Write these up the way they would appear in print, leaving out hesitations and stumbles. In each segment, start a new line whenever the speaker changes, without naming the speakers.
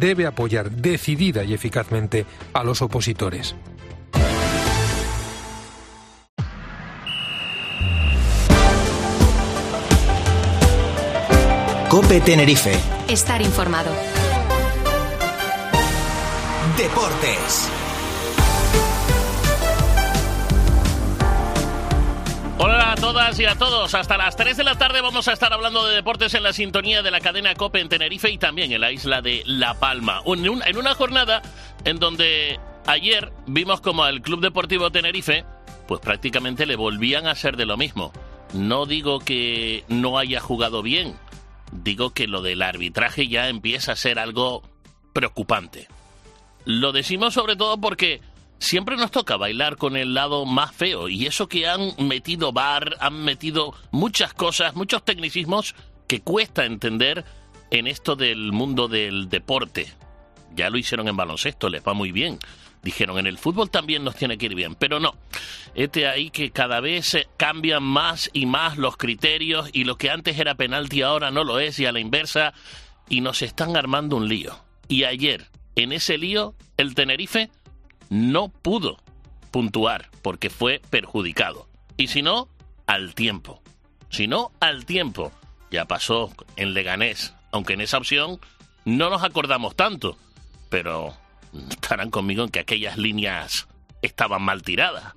debe apoyar decidida y eficazmente a los opositores.
COPE Tenerife.
Estar informado.
Deportes.
Hola a todas y a todos. Hasta las 3 de la tarde vamos a estar hablando de deportes en la sintonía de la cadena COPE en Tenerife y también en la isla de La Palma. En una jornada en donde ayer vimos como al Club Deportivo Tenerife pues prácticamente le volvían a hacer de lo mismo. No digo que no haya jugado bien, digo que lo del arbitraje ya empieza a ser algo preocupante. Lo decimos sobre todo porque siempre nos toca bailar con el lado más feo, y eso que han metido VAR, han metido muchas cosas, muchos tecnicismos que cuesta entender en esto del mundo del deporte. Ya lo hicieron en baloncesto, les va muy bien. Dijeron, en el fútbol también nos tiene que ir bien, pero no. Ahí que cada vez cambian más y más los criterios, y lo que antes era penalti ahora no lo es, y a la inversa, y nos están armando un lío. Y ayer, en ese lío, el Tenerife no pudo puntuar porque fue perjudicado. Y si no, al tiempo. Ya pasó en Leganés, aunque en esa opción no nos acordamos tanto, pero estarán conmigo en que aquellas líneas estaban mal tiradas.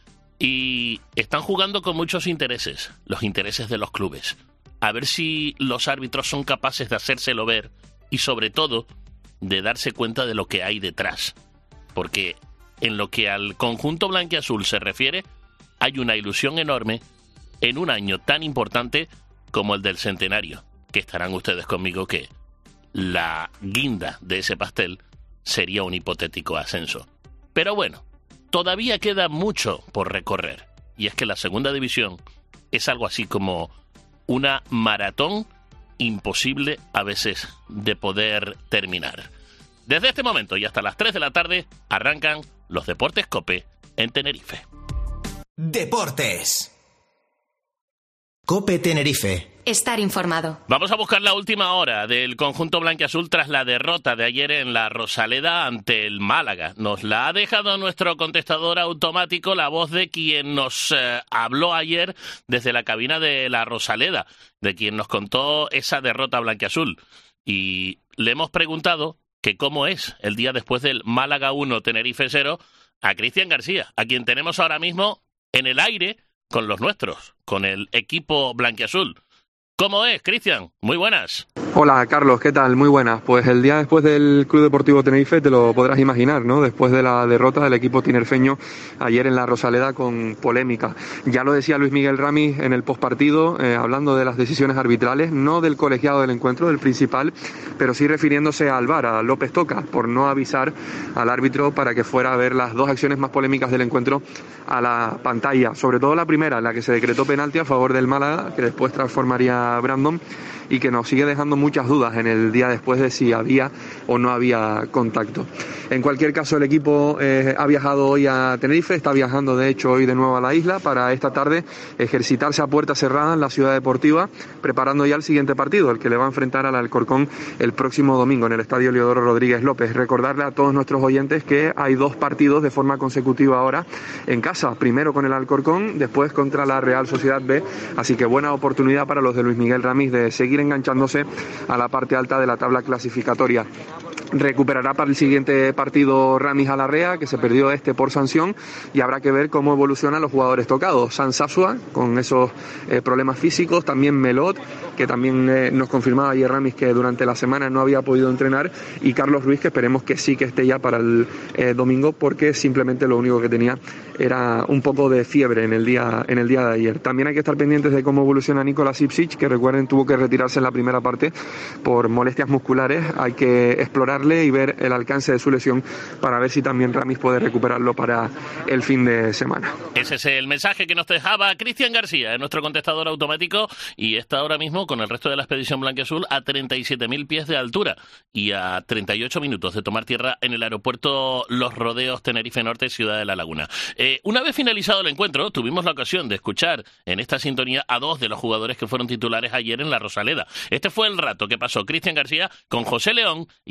Y están jugando con muchos intereses, los intereses de los clubes. A ver si los árbitros son capaces de hacérselo ver y sobre todo de darse cuenta de lo que hay detrás. Porque en lo que al conjunto blanquiazul se refiere, hay una ilusión enorme en un año tan importante como el del centenario, que estarán ustedes conmigo que la guinda de ese pastel sería un hipotético ascenso. Pero bueno, todavía queda mucho por recorrer, y es que la segunda división es algo así como una maratón imposible a veces de poder terminar. Desde este momento y hasta las 3 de la tarde arrancan los Deportes COPE en Tenerife.
Deportes. COPE Tenerife.
Estar informado.
Vamos a buscar la última hora del conjunto blanquiazul tras la derrota de ayer en la Rosaleda ante el Málaga. Nos la ha dejado nuestro contestador automático, la voz de quien nos habló ayer desde la cabina de la Rosaleda, de quien nos contó esa derrota blanquiazul. Y le hemos preguntado que cómo es el día después del Málaga 1, Tenerife 0, a Cristian García, a quien tenemos ahora mismo en el aire con los nuestros, con el equipo blanquiazul. ¿Cómo es, Cristian? Muy buenas.
Hola, Carlos, ¿qué tal? Muy buenas. Pues el día después del Club Deportivo Tenerife te lo podrás imaginar, ¿no? Después de la derrota del equipo tinerfeño ayer en la Rosaleda con polémica. Ya lo decía Luis Miguel Ramis en el postpartido, hablando de las decisiones arbitrales, no del colegiado del encuentro, del principal, pero sí refiriéndose al VAR, a López Toca, por no avisar al árbitro para que fuera a ver las dos acciones más polémicas del encuentro a la pantalla. Sobre todo la primera, en la que se decretó penalti a favor del Málaga, que después transformaría a Brandon, y que nos sigue dejando muchas dudas en el día después de si había o no había contacto. En cualquier caso, el equipo ha viajado hoy a Tenerife, está viajando de hecho hoy de nuevo a la isla para esta tarde ejercitarse a puerta cerrada en la ciudad deportiva, preparando ya el siguiente partido, el que le va a enfrentar al Alcorcón el próximo domingo en el Estadio Leodoro Rodríguez López. Recordarle a todos nuestros oyentes que hay dos partidos de forma consecutiva ahora en casa, primero con el Alcorcón, después contra la Real Sociedad B, así que buena oportunidad para los de Luis Miguel Ramis de seguir enganchándose a la parte alta de la tabla clasificatoria. Recuperará para el siguiente partido Ramis a Larrea, que se perdió por sanción, y habrá que ver cómo evolucionan los jugadores tocados. San Sasua, con esos problemas físicos, también Melot, que también nos confirmaba ayer Ramis que durante la semana no había podido entrenar, y Carlos Ruiz, que esperemos que sí que esté ya para el domingo, porque simplemente lo único que tenía era un poco de fiebre en el día de ayer. También hay que estar pendientes de cómo evoluciona Nikola Sipsic, que recuerden tuvo que retirarse en la primera parte por molestias musculares. Hay que explorarle y ver el alcance de su lesión para ver si también Ramis puede recuperarlo para el fin de semana.
Ese es el mensaje que nos dejaba Cristian García, nuestro contestador automático, y está ahora mismo con el resto de la expedición blanquiazul a 37.000 pies de altura y a 38 minutos de tomar tierra en el aeropuerto Los Rodeos Tenerife Norte, Ciudad de la Laguna. Una vez finalizado el encuentro, tuvimos la ocasión de escuchar en esta sintonía a dos de los jugadores que fueron titulares ayer en la Rosaleda. Este fue el rato que pasó Cristian García con José León y Alex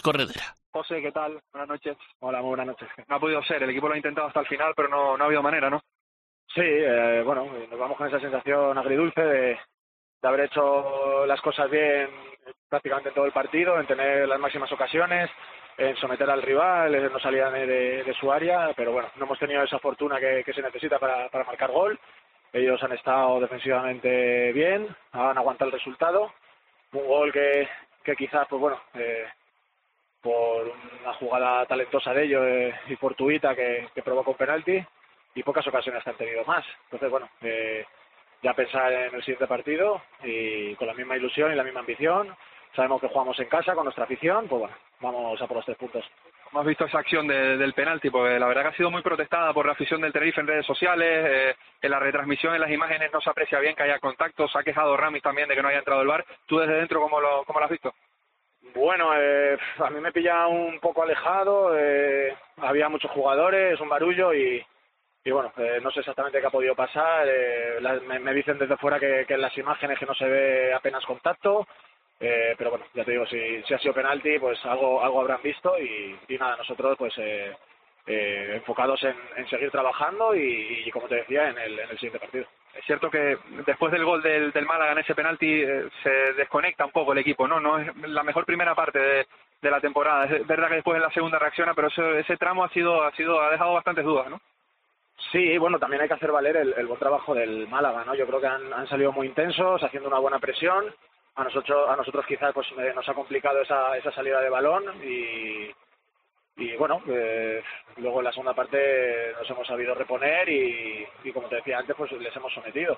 Corredera.
José, ¿qué tal? Buenas noches. Hola, muy buenas noches. No ha podido ser, el equipo lo ha intentado hasta el final, pero no ha habido manera, ¿no?
Sí, bueno, nos vamos con esa sensación agridulce de haber hecho las cosas bien prácticamente en todo el partido, en tener las máximas ocasiones, en someter al rival, no salían de su área, pero bueno, no hemos tenido esa fortuna que se necesita para marcar gol. Ellos han estado defensivamente bien, han aguantado el resultado. Un gol que quizás, pues bueno, por una jugada talentosa de ellos y fortuita que provoca un penalti, y pocas ocasiones que han tenido más. Entonces, bueno, ya pensar en el siguiente partido y con la misma ilusión y la misma ambición. Sabemos que jugamos en casa con nuestra afición, pues bueno, vamos a por los 3 puntos.
¿Cómo has visto esa acción del penalti? Porque la verdad que ha sido muy protestada por la afición del Tenerife en redes sociales, en la retransmisión, en las imágenes no se aprecia bien que haya contacto, se ha quejado Ramis también de que no haya entrado el VAR. ¿Tú desde dentro cómo lo has visto?
Bueno, a mí me pilla un poco alejado, había muchos jugadores, un barullo y bueno, no sé exactamente qué ha podido pasar. Me dicen desde fuera que en las imágenes que no se ve apenas contacto, pero bueno, ya te digo, si ha sido penalti, pues algo habrán visto y nada, nosotros pues enfocados en seguir trabajando y como te decía, en el siguiente partido.
Es cierto que después del gol del Málaga en ese penalti se desconecta un poco el equipo, ¿no? No es la mejor primera parte de la temporada. Es verdad que después en la segunda reacciona, pero ese tramo ha dejado bastantes dudas, ¿no?
Sí, bueno, también hay que hacer valer el buen trabajo del Málaga, ¿no? Yo creo que han salido muy intensos, haciendo una buena presión. A nosotros quizás pues nos ha complicado esa salida de balón y bueno, luego en la segunda parte nos hemos sabido reponer y como te decía antes, pues les hemos sometido.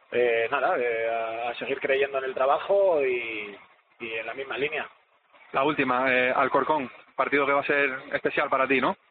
A seguir creyendo en el trabajo y en la misma línea.
La última, Alcorcón, partido que va a ser especial para ti, ¿no?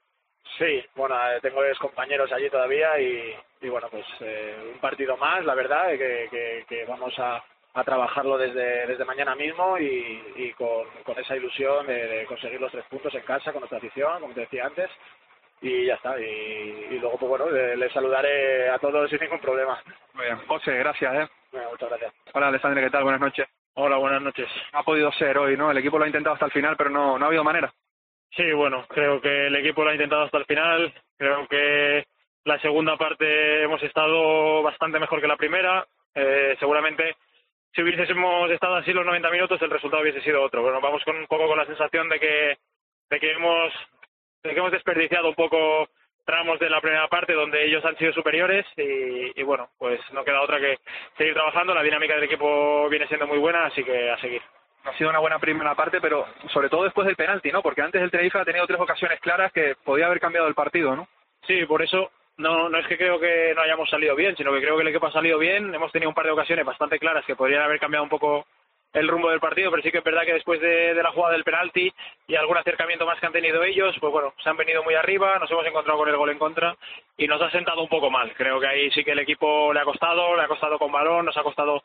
Sí, bueno, tengo compañeros allí todavía y bueno, pues un partido más, la verdad, que vamos a trabajarlo desde mañana mismo y con esa ilusión de conseguir los 3 puntos en casa con nuestra afición, como te decía antes, y ya está. Y luego, pues bueno, les saludaré a todos sin ningún problema.
Muy bien, José, gracias.
Bueno, muchas gracias.
Hola, Alessandro, ¿qué tal? Buenas noches.
Hola, buenas noches.
No ha podido ser hoy, ¿no? El equipo lo ha intentado hasta el final, pero no ha habido manera.
Sí, bueno, creo que el equipo lo ha intentado hasta el final. Creo que la segunda parte hemos estado bastante mejor que la primera. Seguramente si hubiésemos estado así los 90 minutos el resultado hubiese sido otro. Bueno, vamos un poco con la sensación de que hemos desperdiciado un poco tramos de la primera parte donde ellos han sido superiores y bueno, pues no queda otra que seguir trabajando. La dinámica del equipo viene siendo muy buena, así que a seguir.
Ha sido una buena primera parte, pero sobre todo después del penalti, ¿no? Porque antes el Tenerife ha tenido 3 ocasiones claras que podía haber cambiado el partido, ¿no?
Sí, por eso no es que creo que no hayamos salido bien, sino que creo que el equipo ha salido bien. Hemos tenido un par de ocasiones bastante claras que podrían haber cambiado un poco el rumbo del partido, pero sí que es verdad que después de la jugada del penalti y algún acercamiento más que han tenido ellos, pues bueno, se han venido muy arriba, nos hemos encontrado con el gol en contra y nos ha sentado un poco mal. Creo que ahí sí que el equipo le ha costado con balón, nos ha costado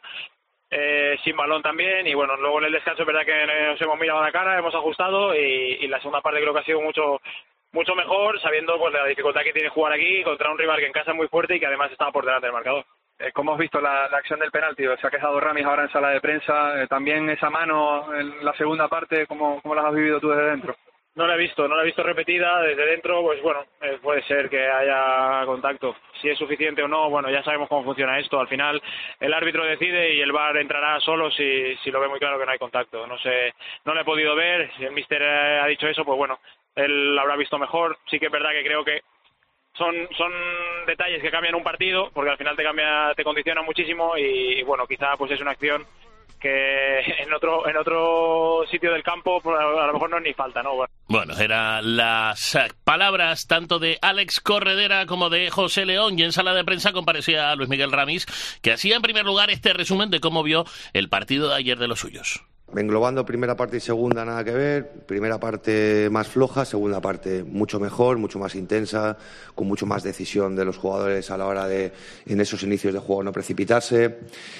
sin balón también y bueno, luego en el descanso es verdad que nos hemos mirado a la cara, hemos ajustado y la segunda parte creo que ha sido mucho mejor, sabiendo pues la dificultad que tiene jugar aquí contra un rival que en casa es muy fuerte y que además estaba por delante del marcador.
¿Cómo has visto la acción del penalti? Se ha quejado Ramis ahora en sala de prensa, también esa mano en la segunda parte, ¿cómo la has vivido tú desde dentro?
No la he visto repetida desde dentro, pues bueno, puede ser que haya contacto. Si es suficiente o no, bueno, ya sabemos cómo funciona esto. Al final el árbitro decide y el VAR entrará solo si lo ve muy claro que no hay contacto. No sé, no lo he podido ver. Si el míster ha dicho eso, pues bueno, él lo habrá visto mejor. Sí que es verdad que creo que son detalles que cambian un partido, porque al final te condiciona muchísimo y bueno, quizá pues es una acción que en otro sitio del campo a lo mejor no es ni falta, ¿no?
Bueno, eran las palabras tanto de Alex Corredera como de José León, y en sala de prensa comparecía Luis Miguel Ramis, que hacía en primer lugar este resumen de cómo vio el partido de ayer de los suyos.
Englobando primera parte y segunda, nada que ver. Primera parte más floja, segunda parte mucho mejor, mucho más intensa, con mucho más decisión de los jugadores a la hora de, en esos inicios de juego, no precipitarse.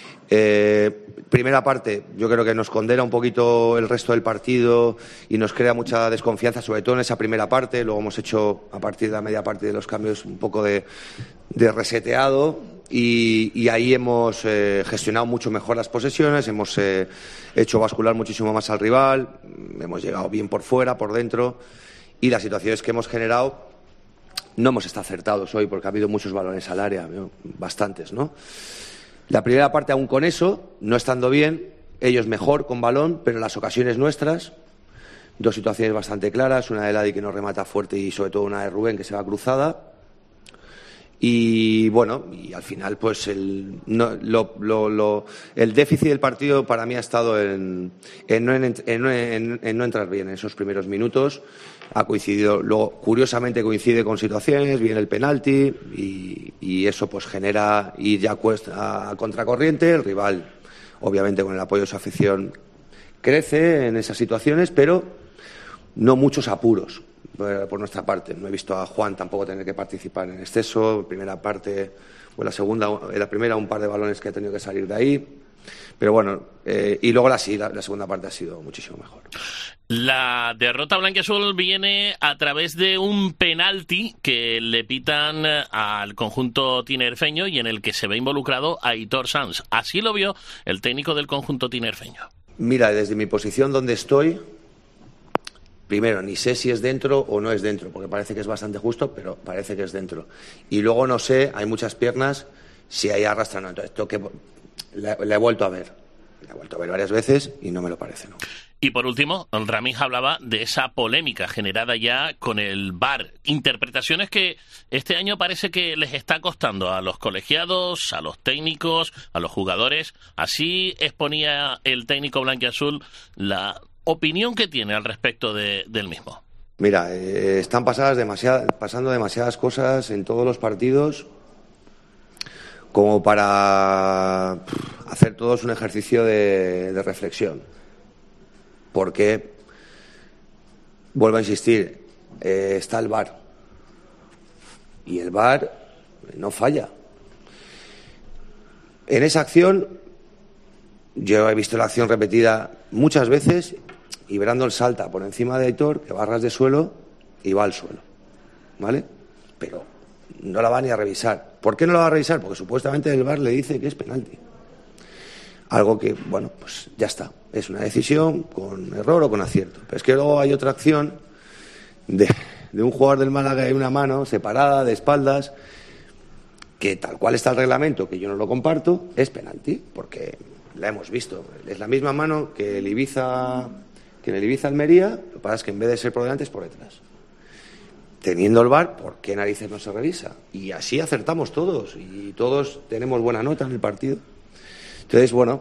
Primera parte, yo creo que nos condena un poquito el resto del partido y nos crea mucha desconfianza, sobre todo en esa primera parte. Luego hemos hecho, a partir de la media parte de los cambios, un poco de reseteado y ahí hemos gestionado mucho mejor las posesiones, hemos hecho bascular muchísimo más al rival, hemos llegado bien por fuera, por dentro, y las situaciones que hemos generado no hemos estado acertados hoy porque ha habido muchos balones al área, bastantes, ¿no? La primera parte aún con eso, no estando bien, ellos mejor con balón, pero las ocasiones nuestras, dos situaciones bastante claras, una de Ladi que nos remata fuerte y sobre todo una de Rubén que se va cruzada. Y bueno, y al final pues el déficit del partido para mí ha estado en no entrar bien en esos primeros minutos. Ha coincidido, luego curiosamente coincide con situaciones, viene el penalti y eso pues genera ir ya a contracorriente. El rival, obviamente con el apoyo de su afición, crece en esas situaciones, pero no muchos apuros por nuestra parte. No he visto a Juan tampoco tener que participar en exceso. Primera parte, o en la primera un par de balones que ha tenido que salir de ahí. Pero bueno, y luego la segunda parte ha sido muchísimo mejor.
La derrota blanquiazul viene a través de un penalti que le pitan al conjunto tinerfeño y en el que se ve involucrado Aitor Sanz. Así lo vio el técnico del conjunto tinerfeño.
Mira, desde mi posición donde estoy, primero, ni sé si es dentro o no es dentro, porque parece que es bastante justo, pero parece que es dentro. Y luego no sé, hay muchas piernas, si ahí arrastra o no. Entonces, le he vuelto a ver. Le he vuelto a ver varias veces y no me lo parece, ¿no?
Y por último, Ramis hablaba de esa polémica generada ya con el VAR. Interpretaciones que este año parece que les está costando a los colegiados, a los técnicos, a los jugadores. Así exponía el técnico blanquiazul la opinión que tiene al respecto del mismo.
Mira, están pasando demasiadas cosas en todos los partidos como para hacer todos un ejercicio de reflexión. Porque, vuelvo a insistir, está el VAR. Y el VAR no falla. En esa acción, yo he visto la acción repetida muchas veces y Brandon salta por encima de Aitor, que va a ras de suelo y va al suelo. ¿Vale? Pero no la va ni a revisar. ¿Por qué no la va a revisar? Porque supuestamente el VAR le dice que es penalti. Algo que, bueno, pues ya está. Es una decisión con error o con acierto. Pero es que luego hay otra acción de un jugador del Málaga y una mano separada, de espaldas, que tal cual está el reglamento, que yo no lo comparto, es penalti, porque la hemos visto. Es la misma mano que el Ibiza Almería, lo que pasa es que en vez de ser por delante es por detrás. Teniendo el VAR, ¿por qué narices no se revisa? Y así acertamos todos, y todos tenemos buena nota en el partido. Entonces, bueno,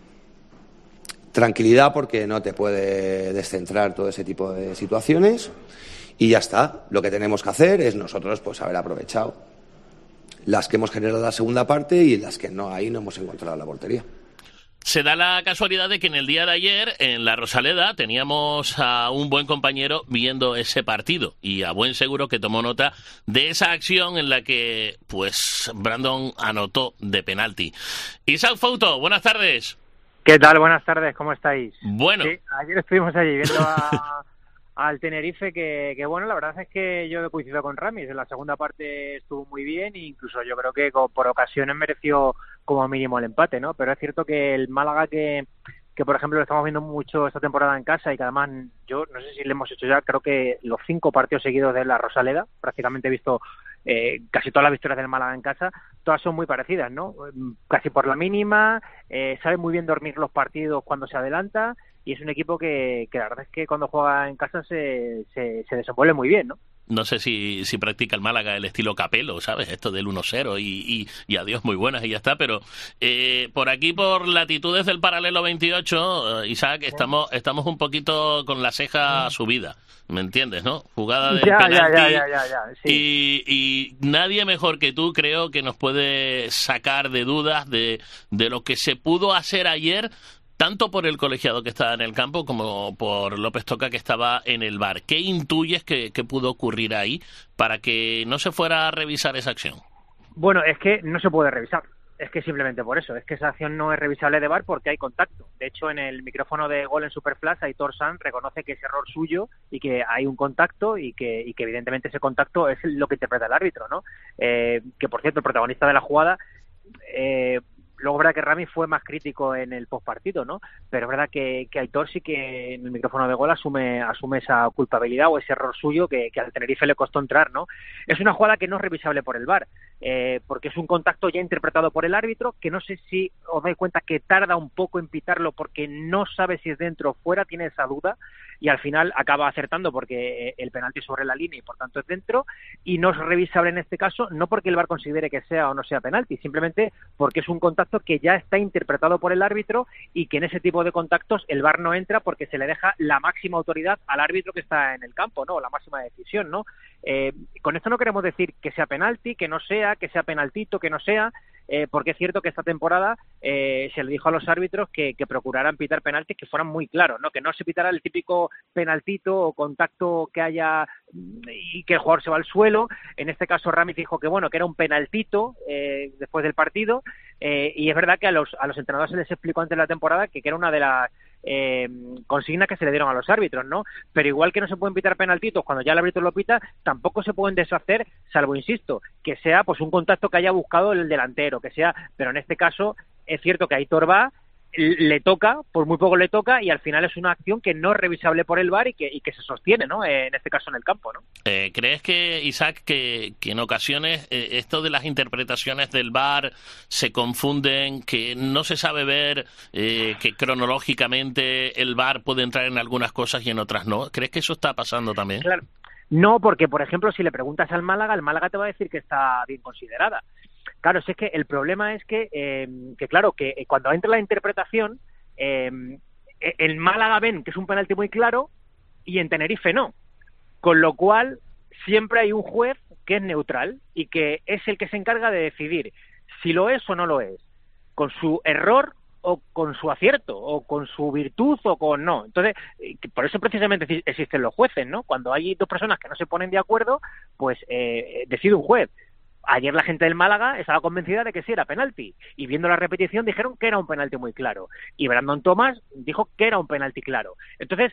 tranquilidad porque no te puede descentrar todo ese tipo de situaciones y ya está. Lo que tenemos que hacer es nosotros pues haber aprovechado las que hemos generado en la segunda parte y las que no, ahí no hemos encontrado la portería.
Se da la casualidad de que en el día de ayer, en la Rosaleda, teníamos a un buen compañero viendo ese partido y a buen seguro que tomó nota de esa acción en la que, pues, Brandon anotó de penalti. Isaac Fouto, buenas tardes.
¿Qué tal? Buenas tardes, ¿cómo estáis?
Bueno.
Sí, ayer estuvimos allí viendo al Tenerife que bueno, la verdad es que yo coincido con Ramis, en la segunda parte estuvo muy bien e incluso yo creo que por ocasiones mereció como mínimo el empate, ¿no? Pero es cierto que el Málaga que por ejemplo lo estamos viendo mucho esta temporada en casa y que además yo no sé si le hemos hecho ya, creo que los 5 partidos seguidos de la Rosaleda, prácticamente he visto casi todas las victorias del Málaga en casa, todas son muy parecidas, ¿no? Casi por la mínima, sabe muy bien dormir los partidos cuando se adelanta y es un equipo que la verdad es que cuando juega en casa se desenvuelve muy bien, ¿no?
No sé si practica el Málaga el estilo Capello, ¿sabes? Esto del 1-0 y adiós muy buenas y ya está, pero por aquí, por latitudes del paralelo 28, Isaac, estamos un poquito con la ceja subida, ¿me entiendes, no? Jugada del penalti sí. Y nadie mejor que tú creo que nos puede sacar de dudas de lo que se pudo hacer ayer, tanto por el colegiado que estaba en el campo como por López Toca que estaba en el VAR. ¿Qué intuyes que pudo ocurrir ahí para que no se fuera a revisar esa acción?
Bueno, es que no se puede revisar. Es que simplemente por eso. Es que esa acción no es revisable de VAR porque hay contacto. De hecho, en el micrófono de gol en Superflash, Aitor Sanz reconoce que es error suyo y que hay un contacto y que evidentemente ese contacto es lo que interpreta el árbitro, ¿no? Que, por cierto, el protagonista de la jugada luego es verdad que Rami fue más crítico en el postpartido, ¿no? Pero es verdad que Aitor sí que en el micrófono de gol asume esa culpabilidad o ese error suyo que al Tenerife le costó entrar, ¿no? Es una jugada que no es revisable por el VAR, porque es un contacto ya interpretado por el árbitro, que no sé si os dais cuenta que tarda un poco en pitarlo porque no sabe si es dentro o fuera, tiene esa duda, y al final acaba acertando porque el penalti sobre la línea y por tanto es dentro, y no es revisable en este caso, no porque el VAR considere que sea o no sea penalti, simplemente porque es un contacto que ya está interpretado por el árbitro y que en ese tipo de contactos el VAR no entra porque se le deja la máxima autoridad al árbitro que está en el campo, ¿no? La máxima decisión, ¿no? Con esto no queremos decir que sea penalti, que no sea, que sea penaltito, que no sea, porque es cierto que esta temporada se le dijo a los árbitros que procuraran pitar penaltis que fueran muy claros, ¿no? Que no se pitara el típico penaltito o contacto que haya y que el jugador se va al suelo. En este caso Rami dijo que bueno, que era un penaltito después del partido, y es verdad que a los entrenadores se les explicó antes de la temporada que era una de las consignas que se le dieron a los árbitros, ¿no? Pero igual que no se pueden pitar penaltitos cuando ya el árbitro lo pita, tampoco se pueden deshacer, salvo, insisto, que sea pues un contacto que haya buscado el delantero, que sea, pero en este caso es cierto que Aitor va, le toca, por muy poco le toca, y al final es una acción que no es revisable por el VAR y que se sostiene, ¿no? En este caso en el campo, ¿no?
¿Crees que, Isaac, que en ocasiones esto de las interpretaciones del VAR se confunden, que no se sabe ver, que cronológicamente el VAR puede entrar en algunas cosas y en otras no? ¿Crees que eso está pasando también?
Claro. No, porque, por ejemplo, si le preguntas al Málaga, el Málaga te va a decir que está bien considerada. Claro, si es que el problema es que claro, que cuando entra la interpretación, en Málaga ven que es un penalti muy claro y en Tenerife no. Con lo cual, siempre hay un juez que es neutral y que es el que se encarga de decidir si lo es o no lo es, con su error o con su acierto, o con su virtud o con no. Entonces, por eso precisamente existen los jueces, ¿no? Cuando hay dos personas que no se ponen de acuerdo, pues decide un juez. Ayer la gente del Málaga estaba convencida de que sí era penalti, y viendo la repetición dijeron que era un penalti muy claro, y Brandon Thomas dijo que era un penalti claro. Entonces,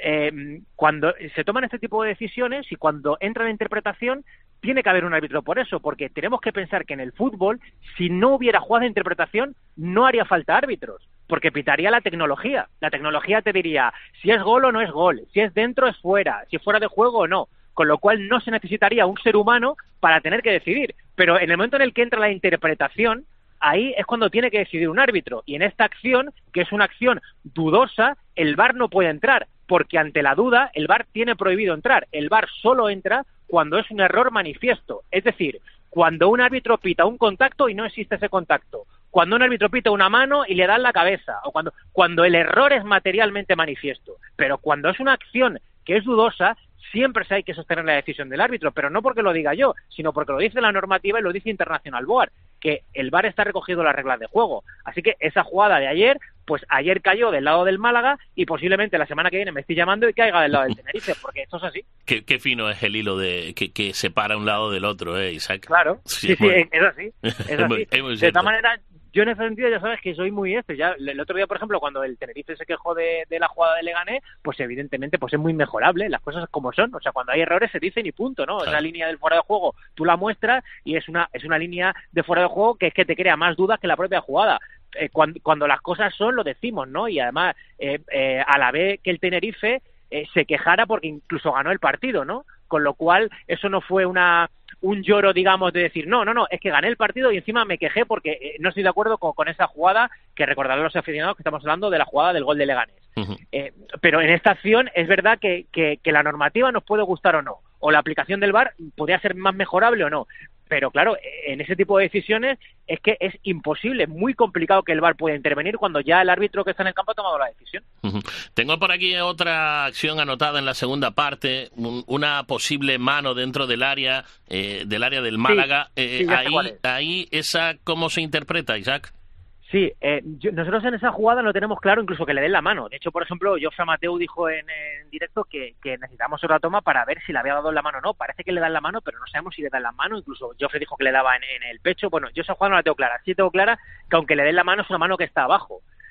cuando se toman este tipo de decisiones y cuando entra la interpretación, tiene que haber un árbitro por eso, porque tenemos que pensar que en el fútbol, si no hubiera jugadas de interpretación, no haría falta árbitros, porque pitaría la tecnología. La tecnología te diría si es gol o no es gol, si es dentro o es fuera, si es fuera de juego o no, con lo cual no se necesitaría un ser humano para tener que decidir. Pero en el momento en el que entra la interpretación, ahí es cuando tiene que decidir un árbitro. Y en esta acción, que es una acción dudosa, el VAR no puede entrar, porque ante la duda el VAR tiene prohibido entrar. El VAR solo entra cuando es un error manifiesto. Es decir, cuando un árbitro pita un contacto y no existe ese contacto. Cuando un árbitro pita una mano y le dan la cabeza. O cuando el error es materialmente manifiesto. Pero cuando es una acción que es dudosa, siempre hay que sostener la decisión del árbitro, pero no porque lo diga yo, sino porque lo dice la normativa y lo dice International Board, que el VAR está recogido las reglas de juego. Así que esa jugada de ayer, pues ayer cayó del lado del Málaga y posiblemente la semana que viene me estoy llamando y caiga del lado del Tenerife, porque esto es así.
Qué fino es el hilo que separa un lado del otro, Isaac.
Claro, sí, es así. Es así. De esta manera, yo en ese sentido ya sabes que soy muy ya el otro día, por ejemplo, cuando el Tenerife se quejó de la jugada de Leganés, pues evidentemente pues es muy mejorable, las cosas como son, o sea, cuando hay errores se dicen y punto, ¿no? Claro. Esa línea del fuera de juego tú la muestras y es una línea de fuera de juego que es que te crea más dudas que la propia jugada. Cuando las cosas son, lo decimos, ¿no? Y además, a la vez que el Tenerife se quejara porque incluso ganó el partido, ¿no? Con lo cual, eso no fue un lloro, digamos, de decir, no, es que gané el partido y encima me quejé porque no estoy de acuerdo con esa jugada, que recordarán los aficionados que estamos hablando de la jugada del gol de Leganés. Uh-huh. Pero en esta acción es verdad que la normativa nos puede gustar o no, o la aplicación del VAR podría ser más mejorable o no. Pero claro, en ese tipo de decisiones es que es imposible, muy complicado que el VAR pueda intervenir cuando ya el árbitro que está en el campo ha tomado la decisión. Uh-huh.
Tengo por aquí otra acción anotada en la segunda parte, una posible mano dentro del área del Málaga.
Sí,
ahí esa, ¿cómo se interpreta, Isaac?
Sí, nosotros en esa jugada no tenemos claro incluso que le den la mano. De hecho, por ejemplo, Jofre Mateu dijo en directo que necesitamos otra toma para ver si le había dado la mano o no. Parece que le dan la mano, pero no sabemos si le dan la mano. Incluso Jofre dijo que le daba en el pecho. Bueno, yo esa jugada no la tengo clara. Sí tengo clara que aunque le den la mano es una mano que está abajo.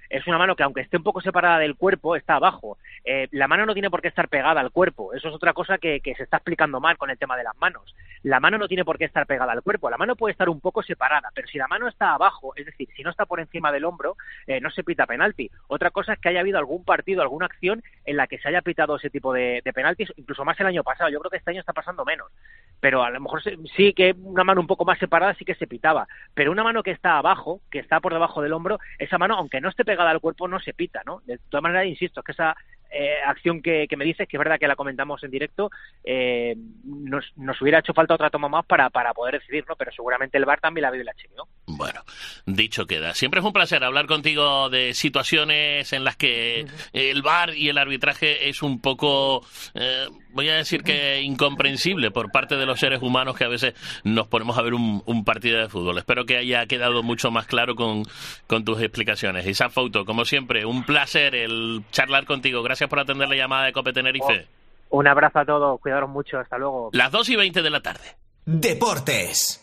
es una mano que aunque esté un poco separada del cuerpo, está abajo. La mano no tiene por qué estar pegada al cuerpo, eso es otra cosa que se está explicando mal con el tema de las manos. La mano no tiene por qué estar pegada al cuerpo, la mano puede estar un poco separada, pero si la mano está abajo, es decir, si no está por encima del hombro, no se pita penalti. Otra cosa es que haya habido algún partido, alguna acción en la que se haya pitado ese tipo de penaltis, incluso más el año pasado. Yo creo que este año está pasando menos, pero a lo mejor sí que una mano un poco más separada sí que se pitaba, pero una mano que está abajo, que está por debajo del hombro, esa mano, aunque no esté pegada al cuerpo, no se pita, ¿no? De todas maneras, insisto, es que esa acción que me dices, que es verdad que la comentamos en directo, nos hubiera hecho falta otra toma más para poder decidir, ¿no? Pero seguramente el VAR también la ha habido y la chequeó.
Bueno, dicho queda. Siempre es un placer hablar contigo de situaciones en las que el VAR y el arbitraje es un poco, voy a decir que incomprensible por parte de los seres humanos que a veces nos ponemos a ver un partido de fútbol. Espero que haya quedado mucho más claro con tus explicaciones. Isaac Fouto, como siempre, un placer el charlar contigo. Gracias por atender la llamada de COPE Tenerife.
Un abrazo a todos, cuidaros mucho, hasta luego.
Las 2:20 de la tarde.
Deportes.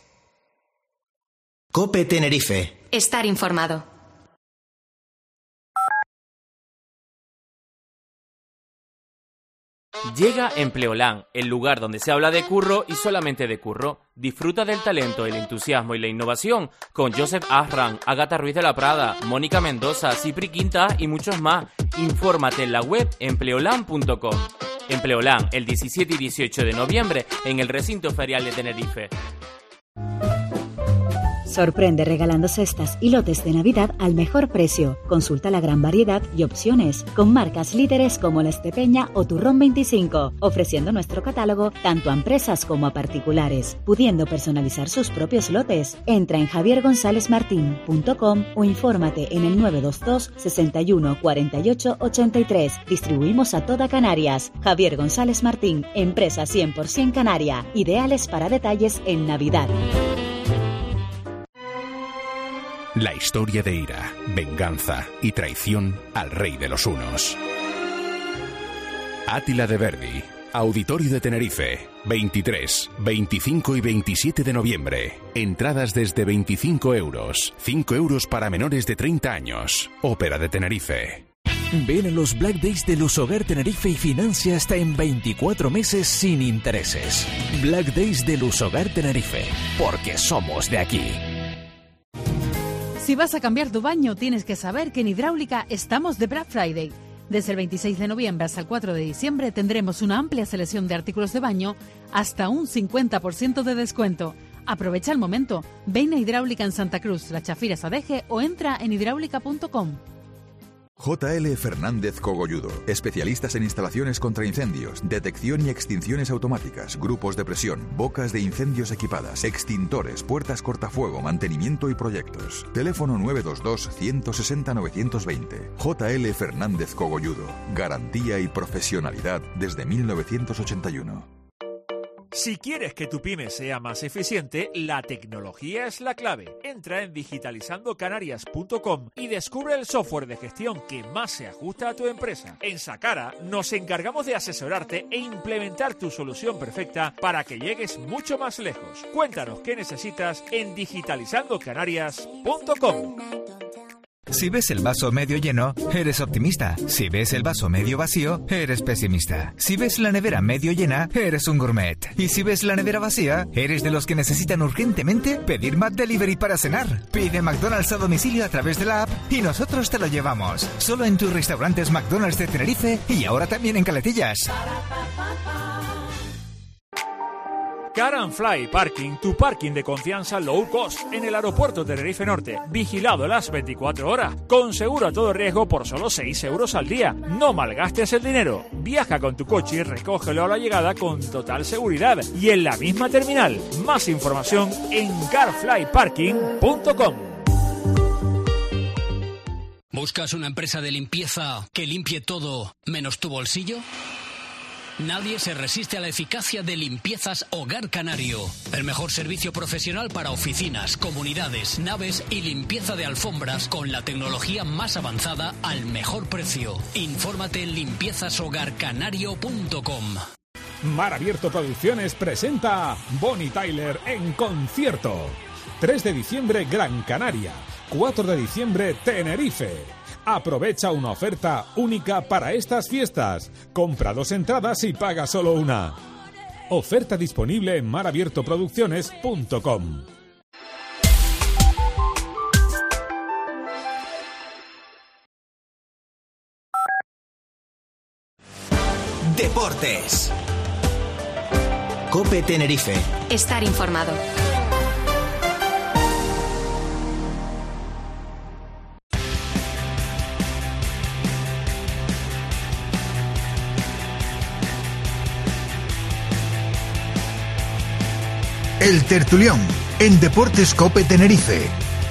COPE Tenerife.
Estar informado.
Llega Empleolan, el lugar donde se habla de curro y solamente de curro. Disfruta del talento, el entusiasmo y la innovación con Joseph Asran, Ágata Ruiz de la Prada, Mónica Mendoza, Cipri Quinta y muchos más. Infórmate en la web empleolan.com. Empleolan, el 17 y 18 de noviembre en el recinto ferial de Tenerife.
Sorprende regalando cestas y lotes de Navidad al mejor precio. Consulta la gran variedad y opciones, con marcas líderes como La Estepeña o Turrón 25, ofreciendo nuestro catálogo tanto a empresas como a particulares, pudiendo personalizar sus propios lotes. Entra en javiergonzalezmartin.com o infórmate en el 922 61 48 83. Distribuimos a toda Canarias. Javier González Martín, empresa 100% canaria, ideales para detalles en Navidad.
La historia de ira, venganza y traición al rey de los hunos. Átila de Verdi, Auditorio de Tenerife, 23, 25 y 27 de noviembre. Entradas desde 25 euros, 5 euros para menores de 30 años. Ópera de Tenerife.
Ven a los Black Days de Lusogar Tenerife y financia hasta en 24 meses sin intereses. Black Days de Lusogar Tenerife, porque somos de aquí.
Si vas a cambiar tu baño, tienes que saber que en Hidráulica estamos de Black Friday. Desde el 26 de noviembre hasta el 4 de diciembre tendremos una amplia selección de artículos de baño hasta un 50% de descuento. Aprovecha el momento. Ven a Hidráulica en Santa Cruz, La Chafira Sadeje o entra en hidráulica.com.
JL Fernández Cogolludo, especialistas en instalaciones contra incendios, detección y extinciones automáticas, grupos de presión, bocas de incendios equipadas, extintores, puertas cortafuego, mantenimiento y proyectos. Teléfono 922 160 920. JL Fernández Cogolludo, garantía y profesionalidad desde 1981.
Si quieres que tu pyme sea más eficiente, la tecnología es la clave. Entra en digitalizandocanarias.com y descubre el software de gestión que más se ajusta a tu empresa. En Sacara nos encargamos de asesorarte e implementar tu solución perfecta para que llegues mucho más lejos. Cuéntanos qué necesitas en digitalizandocanarias.com.
Si ves el vaso medio lleno, eres optimista. Si ves el vaso medio vacío, eres pesimista. Si ves la nevera medio llena, eres un gourmet. Y si ves la nevera vacía, eres de los que necesitan urgentemente pedir McDelivery para cenar. Pide McDonald's a domicilio a través de la app y nosotros te lo llevamos. Solo en tus restaurantes McDonald's de Tenerife y ahora también en Caletillas.
Car and Fly Parking, tu parking de confianza low cost en el aeropuerto Tenerife Norte. Vigilado las 24 horas, con seguro a todo riesgo por solo 6 euros al día. No malgastes el dinero. Viaja con tu coche y recógelo a la llegada con total seguridad y en la misma terminal. Más información en carflyparking.com.
¿Buscas una empresa de limpieza que limpie todo menos tu bolsillo? Nadie se resiste a la eficacia de Limpiezas Hogar Canario. El mejor servicio profesional para oficinas, comunidades, naves y limpieza de alfombras con la tecnología más avanzada al mejor precio. Infórmate en limpiezashogarcanario.com.
Mar Abierto Producciones presenta Bonnie Tyler en concierto. 3 de diciembre Gran Canaria, 4 de diciembre Tenerife. Aprovecha una oferta única para estas fiestas. Compra 2 entradas y paga solo una. Oferta disponible en marabiertoproducciones.com.
Deportes. COPE Tenerife.
Estar informado.
El Tertulión, en Deportes COPE Tenerife.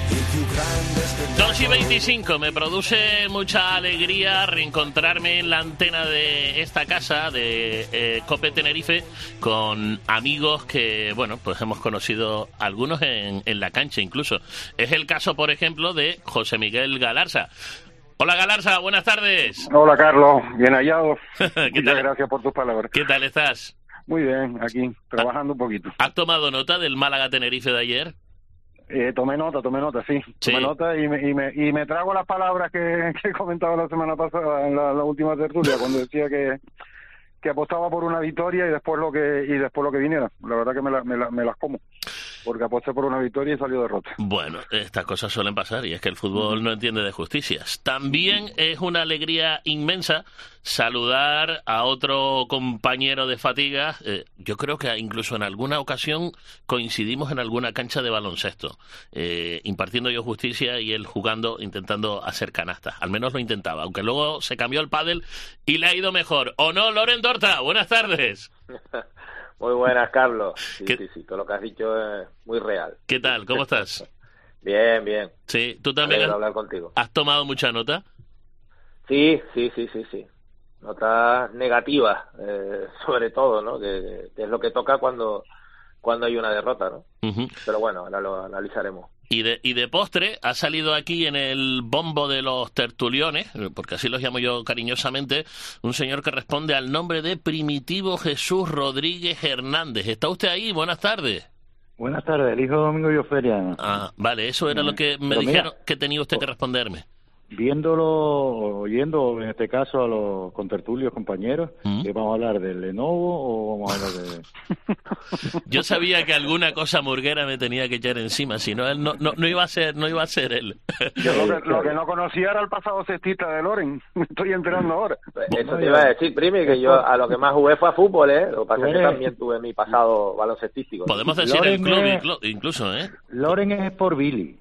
2:25, me produce mucha alegría reencontrarme en la antena de esta casa de COPE Tenerife con amigos que, bueno, pues hemos conocido algunos en la cancha incluso. Es el caso, por ejemplo, de José Miguel Galarza. Hola Galarza, buenas tardes.
Hola Carlos, bien hallado.
¿Qué tal?
Gracias por tus palabras.
¿Qué tal estás?
Muy bien, aquí, trabajando un poquito.
¿Has tomado nota del Málaga-Tenerife de ayer?
Tomé nota, sí. Tomé nota y me trago las palabras que comentaba la semana pasada en la última tertulia, cuando decía que apostaba por una victoria y después lo que viniera. La verdad que me las como, porque aposté por una victoria y salió derrota.
Bueno, estas cosas suelen pasar y es que el fútbol no entiende de justicias. También es una alegría inmensa saludar a otro compañero de fatigas. Yo creo que incluso en alguna ocasión coincidimos en alguna cancha de baloncesto, impartiendo yo justicia y él jugando, intentando hacer canastas. Al menos lo intentaba, aunque luego se cambió el pádel y le ha ido mejor. ¿O no, Loren Dorta? Buenas tardes.
Muy buenas, Carlos. Sí, todo lo que has dicho es muy real.
¿Qué tal? ¿Cómo estás?
Bien, bien.
Sí, ¿tú también
hablar contigo.
¿Has tomado mucha nota?
Sí. Notas negativas, sobre todo, ¿no? Que es lo que toca cuando hay una derrota, ¿no? Uh-huh. Pero bueno, ahora lo analizaremos.
Y de postre ha salido aquí en el bombo de los tertuliones, porque así los llamo yo cariñosamente, un señor que responde al nombre de Primitivo Jesús Rodríguez Hernández. ¿Está usted ahí? Buenas tardes.
Buenas tardes, el hijo de Domingo Lloferia.
Ah, vale, eso era lo que me dijeron que tenía usted que responderme.
Oyendo en este caso a los contertulios compañeros, ¿vamos a hablar del Lenovo o vamos a hablar de...?
Yo sabía que alguna cosa murguera me tenía que echar encima, si no él no iba a ser él.
Yo lo que no conocía era el pasado cestista de Loren, me estoy enterando ahora.
Eso te iba a decir, Primi, que yo a lo que más jugué fue a fútbol, Lo que pasa es que también tuve mi pasado baloncestístico.
Podemos decir Loren el club incluso,
Loren es por Billy.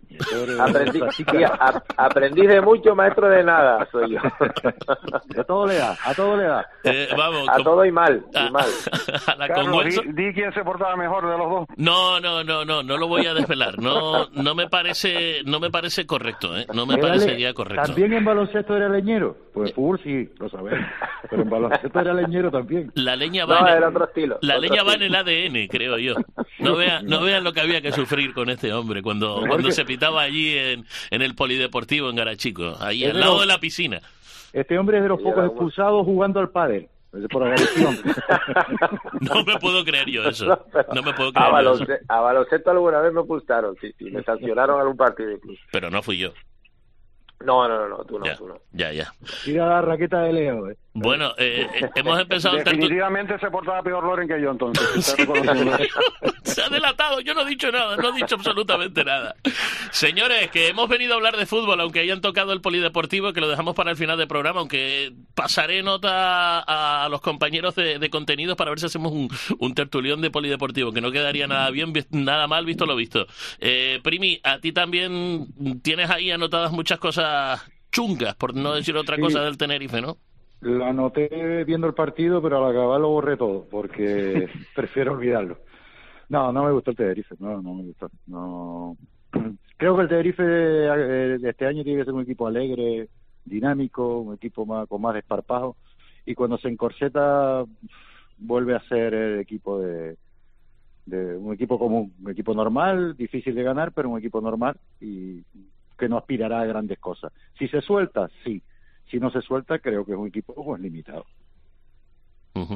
Aprendí de mucho, maestro de nada soy yo.
A todo le da.
Vamos,
a todo y mal.
A la
Carlos, di quién se portaba mejor de los dos.
No lo voy a desvelar. No me parece correcto, No me parecería correcto.
¿También en baloncesto era leñero? Pues fútbol sí, lo sabemos. Pero en baloncesto era leñero también.
La leña va
era otro estilo.
La leña va en el ADN, creo yo. No vean lo que había que sufrir con este hombre cuando se pitaba allí en el polideportivo en Garachico, ahí al lado de la piscina.
Este hombre es de los pocos expulsados jugando al pádel. Por agresión.
No me puedo creer yo eso. No me puedo creer eso.
A baloncesto alguna vez me expulsaron, sí, me sancionaron algún partido incluso.
Pero no fui yo.
No, tú no.
Ya.
Tira la raqueta de Leo,
Bueno, hemos empezado...
Definitivamente se portaba peor Loren que yo, entonces.
Se ha delatado, yo no he dicho nada, no he dicho absolutamente nada. Señores, que hemos venido a hablar de fútbol, aunque hayan tocado el polideportivo, que lo dejamos para el final del programa, aunque pasaré nota a los compañeros de contenidos para ver si hacemos un tertulión de polideportivo, que no quedaría nada mal visto lo visto. Primi, a ti también tienes ahí anotadas muchas cosas chungas, por no decir otra cosa del Tenerife, ¿no?
Lo anoté viendo el partido, pero al acabar lo borré todo, porque prefiero olvidarlo. No me gustó el Tenerife, no me gustó. No. Creo que el Tenerife de este año tiene que ser un equipo alegre, dinámico, un equipo con más desparpajo, y cuando se encorseta vuelve a ser el equipo de un equipo común, un equipo normal, difícil de ganar, pero un equipo normal y que no aspirará a grandes cosas. Si se suelta, sí. Si no se suelta, creo que es un equipo limitado.
Uh-huh.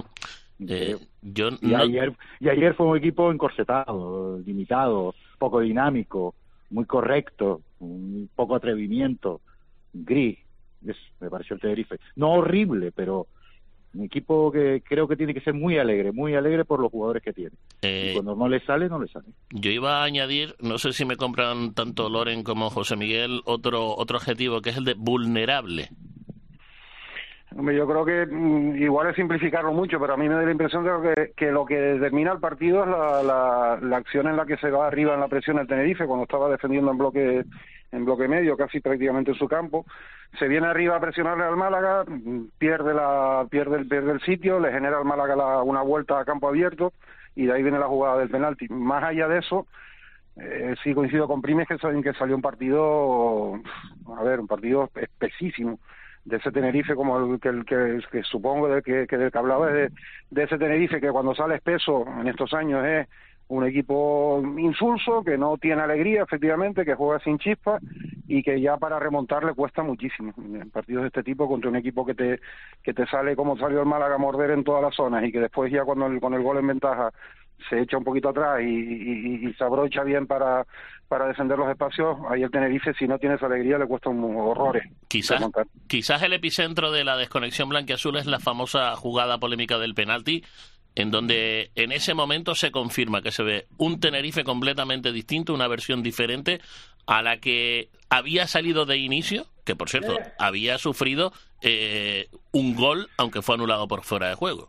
Ayer fue un equipo encorsetado, limitado, poco dinámico, muy correcto, un poco atrevimiento, gris. me pareció el Tenerife. No horrible, pero un equipo que creo que tiene que ser muy alegre por los jugadores que tiene. Y cuando no le sale, no le sale.
Yo iba a añadir, no sé si me compran tanto Loren como José Miguel, otro adjetivo, que es el de vulnerable.
Hombre, yo creo que igual es simplificarlo mucho, pero a mí me da la impresión de que lo que determina el partido es la acción en la que se va arriba en la presión el Tenerife, cuando estaba defendiendo en bloque medio, casi prácticamente en su campo. Se viene arriba a presionarle al Málaga, pierde el sitio, le genera al Málaga una vuelta a campo abierto, y de ahí viene la jugada del penalti. Más allá de eso, sí coincido con Primes en que salió un partido espesísimo de ese Tenerife, como el que supongo del que hablaba, de ese Tenerife que cuando sale espeso en estos años es un equipo insulso, que no tiene alegría, efectivamente, que juega sin chispa y que ya para remontar le cuesta muchísimo. En partidos de este tipo, contra un equipo que te sale como salió el Málaga a morder en todas las zonas, y que después ya con el gol en ventaja se echa un poquito atrás y se abrocha bien para defender los espacios, ahí el Tenerife, si no tiene esa alegría, le cuesta horrores.
Quizás el epicentro de la desconexión blanquiazul es la famosa jugada polémica del penalti, en donde en ese momento se confirma que se ve un Tenerife completamente distinto, una versión diferente a la que había salido de inicio, que por cierto había sufrido un gol, aunque fue anulado por fuera de juego.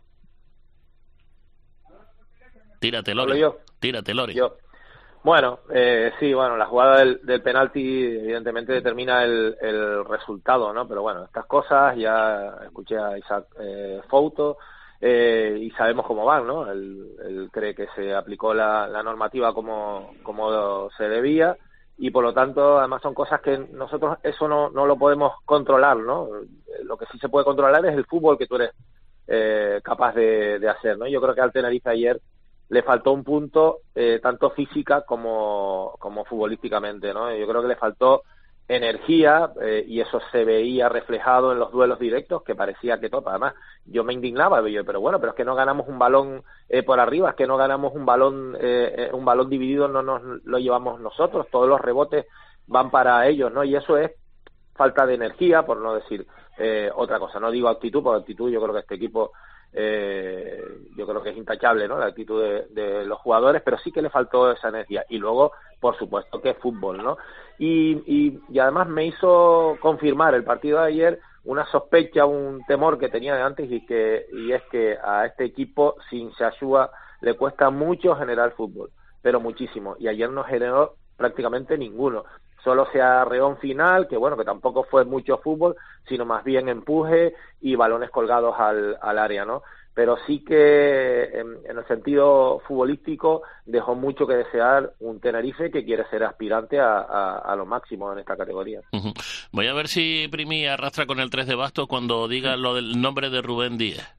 Tírate, Lore.
Yo. Bueno, sí, la jugada del penalti evidentemente determina el resultado, ¿no? Pero bueno, estas cosas, ya escuché a Isaac Fouto, y sabemos cómo van, ¿no? Él cree que se aplicó la normativa como se debía, y por lo tanto, además son cosas que nosotros eso no lo podemos controlar, ¿no? Lo que sí se puede controlar es el fútbol que tú eres capaz de hacer, ¿no? Yo creo que al Tenerife ayer le faltó un punto, tanto física como futbolísticamente, ¿no? Yo creo que le faltó energía, y eso se veía reflejado en los duelos directos, que parecía que todo. Además, yo me indignaba, pero es que no ganamos un balón por arriba, es que no ganamos un balón dividido, no nos lo llevamos nosotros, todos los rebotes van para ellos, ¿no? Y eso es falta de energía, por no decir otra cosa. No digo actitud, porque actitud yo creo que este equipo yo creo que es intachable, ¿no? La actitud de los jugadores, pero sí que le faltó esa energía. Y luego, por supuesto, que es fútbol, ¿no? Y además me hizo confirmar el partido de ayer una sospecha, un temor que tenía de antes, y es que a este equipo sin Shashua le cuesta mucho generar fútbol, pero muchísimo, y ayer no generó prácticamente ninguno. Solo se arreó en final, que tampoco fue mucho fútbol, sino más bien empuje y balones colgados al área, ¿no? Pero sí que en el sentido futbolístico dejó mucho que desear un Tenerife que quiere ser aspirante a lo máximo en esta categoría.
Voy a ver si Primi arrastra con el 3 de bastos cuando diga lo del nombre de Rubén Díaz.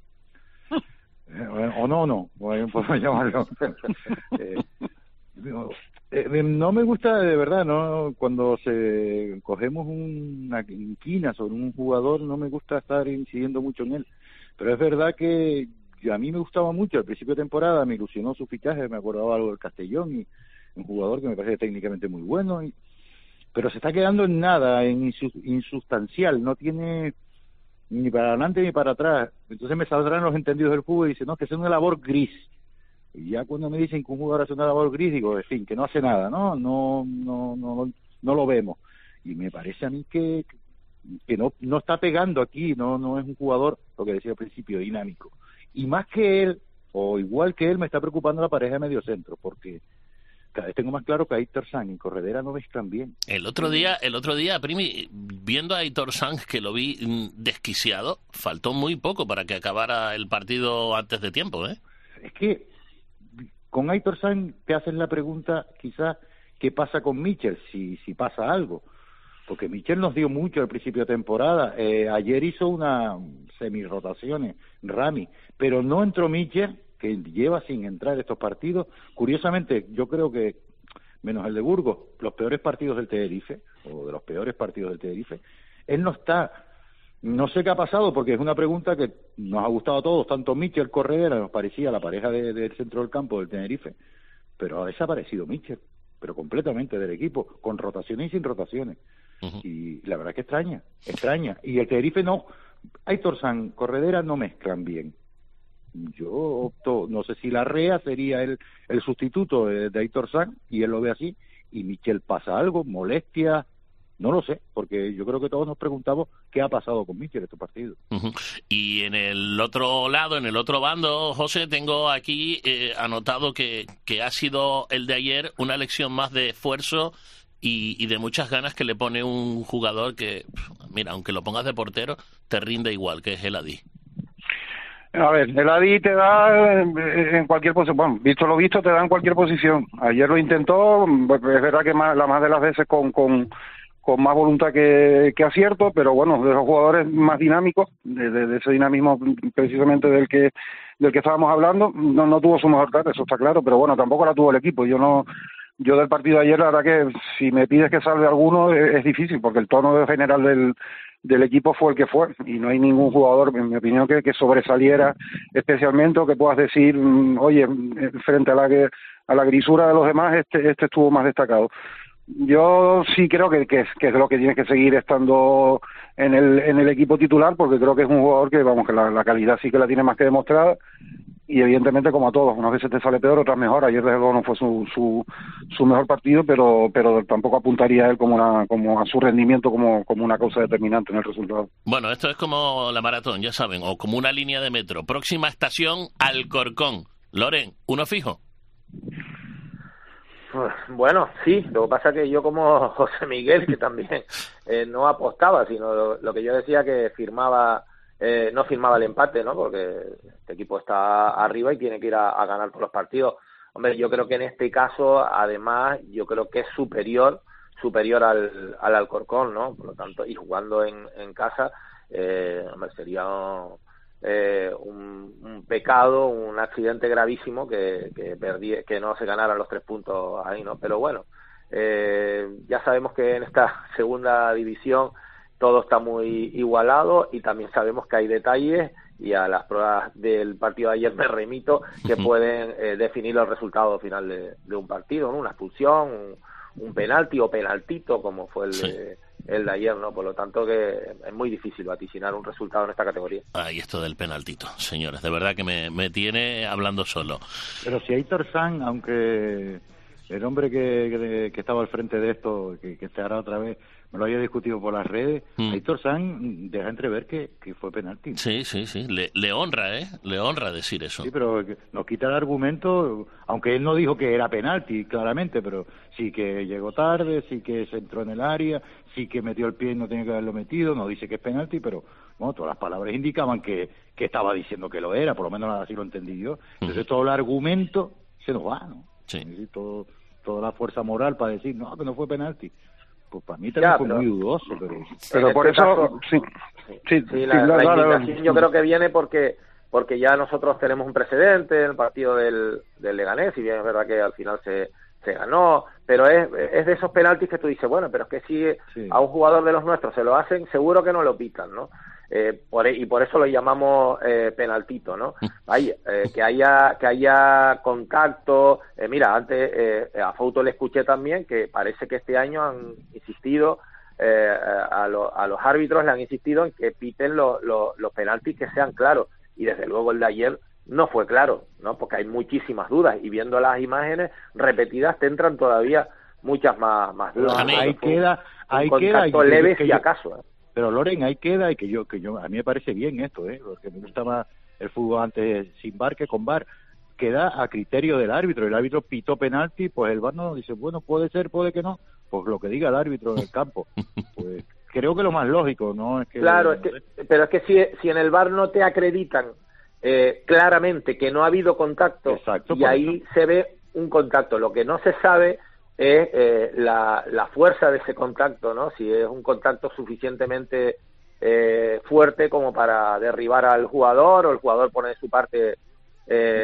O no, puedo llamarlo. No me gusta, de verdad, no, cuando cogemos una inquina sobre un jugador, no me gusta estar incidiendo mucho en él, pero es verdad que a mí me gustaba mucho al principio de temporada, me ilusionó su fichaje, me acordaba algo del Castellón, y un jugador que me parece técnicamente muy bueno, pero se está quedando en nada, en insustancial, no tiene ni para adelante ni para atrás. Entonces me saldrán los entendidos del fútbol y dicen, no, que es una labor gris. Y ya cuando me dicen que un jugador hace una labor gris, digo, en fin, que no hace nada, no lo vemos. Y me parece a mí que no está pegando aquí, no es un jugador, lo que decía al principio, dinámico. Y más que él, o igual que él, me está preocupando la pareja de mediocentro, porque cada vez tengo más claro que Aitor Sanz y Corredera no mezclan bien.
El otro día, Primi, viendo a Aitor Sanz, que lo vi desquiciado, faltó muy poco para que acabara el partido antes de tiempo, ¿eh?
Es que con Aitor Sanz te hacen la pregunta, quizás, ¿qué pasa con Michel? Si pasa algo. Porque Michel nos dio mucho al principio de temporada. Ayer hizo una semi-rotaciones, Rami, pero no entró Michel, que lleva sin entrar estos partidos. Curiosamente, yo creo que, menos el de Burgos, los peores partidos del Tenerife, o de los peores partidos del Tenerife, él no está. No sé qué ha pasado, porque es una pregunta que nos ha gustado a todos, tanto Michel Corredera, nos parecía la pareja del centro del campo del Tenerife, pero ha desaparecido Michel, pero completamente del equipo, con rotaciones y sin rotaciones. Y la verdad que extraña. Y el Tenerife no, Aitor San, Corredera no mezclan bien. Yo opto, no sé si Larrea sería el sustituto de Aitor San, y él lo ve así, y Michel pasa algo, molestia, no lo sé, porque yo creo que todos nos preguntamos qué ha pasado con Michel este partido.
Y en el otro lado, en el otro bando, José, tengo aquí anotado que ha sido el de ayer una lección más de esfuerzo y de muchas ganas que le pone un jugador que, mira, aunque lo pongas de portero, te rinde igual, que es el Adi.
A ver, el Adi te da en cualquier posición, bueno, visto lo visto, te da en cualquier posición. Ayer lo intentó, es verdad que la más de las veces con más voluntad que acierto, pero bueno, de los jugadores más dinámicos, de ese dinamismo precisamente del que estábamos hablando, no tuvo su mejor tarde, eso está claro, pero bueno, tampoco la tuvo el equipo. Yo del partido de ayer, la verdad que si me pides que salve alguno es difícil, porque el tono general del equipo fue el que fue, y no hay ningún jugador, en mi opinión, que sobresaliera especialmente, o que puedas decir, oye, frente a la grisura de los demás, este estuvo más destacado. Yo sí creo que es lo que tiene que seguir estando en el equipo titular, porque creo que es un jugador que, vamos, que la calidad sí que la tiene más que demostrada, y evidentemente, como a todos, unas veces te sale peor, otras mejor. Ayer desde luego no fue su mejor partido, pero tampoco apuntaría a él como a su rendimiento como una causa determinante en el resultado.
Bueno, esto es como la maratón, ya saben, o como una línea de metro. Próxima estación, Alcorcón. Loren, ¿uno fijo?
Bueno, sí, lo que pasa que yo, como José Miguel, que también no apostaba, sino lo que yo decía, que no firmaba el empate, ¿no? Porque este equipo está arriba y tiene que ir a ganar todos los partidos. Hombre, yo creo que en este caso, además, yo creo que es superior al Alcorcón, ¿no? Por lo tanto, y jugando en casa, hombre, sería un pecado, un accidente gravísimo que no se ganaran los 3 puntos ahí, ¿no? Pero bueno, ya sabemos que en esta segunda división todo está muy igualado, y también sabemos que hay detalles, y a las pruebas del partido de ayer me remito, que pueden definir el resultado final de un partido, ¿no? Una expulsión, un penalti o penaltito, como fue el de ayer, ¿no? Por lo tanto, que es muy difícil vaticinar un resultado en esta categoría.
Ahí esto del penaltito, señores, de verdad que me tiene hablando solo.
Pero si Aitor San, aunque el hombre que estaba al frente de esto, que estará otra vez, me lo haya discutido por las redes, Aitor San deja entrever que fue penalti.
Sí. Le honra, le honra decir eso.
Sí, pero nos quita el argumento, aunque él no dijo que era penalti, claramente, pero sí que llegó tarde, sí que se entró en el área, sí que metió el pie y no tenía que haberlo metido, no dice que es penalti, pero bueno, todas las palabras indicaban que estaba diciendo que lo era, por lo menos así lo entendí yo. Entonces todo el argumento se nos va, ¿no?
Sí.
Toda la fuerza moral para decir, no, que no fue penalti. Pues para mí también fue muy dudoso,
pero por eso caso,
la indicación yo creo que viene porque ya nosotros tenemos un precedente en el partido del Leganés, si bien es verdad que al final se ganó, pero es de esos penaltis que tú dices, bueno, pero es que si a un jugador de los nuestros se lo hacen, seguro que no lo pitan, ¿no? Y por eso lo llamamos penaltito, ¿no? Que haya contacto. Mira, antes a Fouto le escuché también que parece que este año han insistido, a los árbitros le han insistido en que piten los penaltis que sean claros, y desde luego el de ayer no fue claro, ¿no? Porque hay muchísimas dudas, y viendo las imágenes repetidas te entran todavía muchas más dudas.
Ahí queda
leve si acaso.
Pero Loren, ahí queda, y que yo a mí me parece bien esto, porque me gusta más el fútbol antes sin VAR que con VAR. Queda a criterio del árbitro. El árbitro pitó penalti, pues el VAR no dice, bueno, puede ser, puede que no, pues lo que diga el árbitro en el campo. Pues creo que lo más lógico, ¿no? Es que,
claro, pero es que si en el VAR no te acreditan claramente que no ha habido contacto, exacto, y ahí eso se ve un contacto, lo que no se sabe es la fuerza de ese contacto, ¿no? Si es un contacto suficientemente fuerte como para derribar al jugador, o el jugador pone de su parte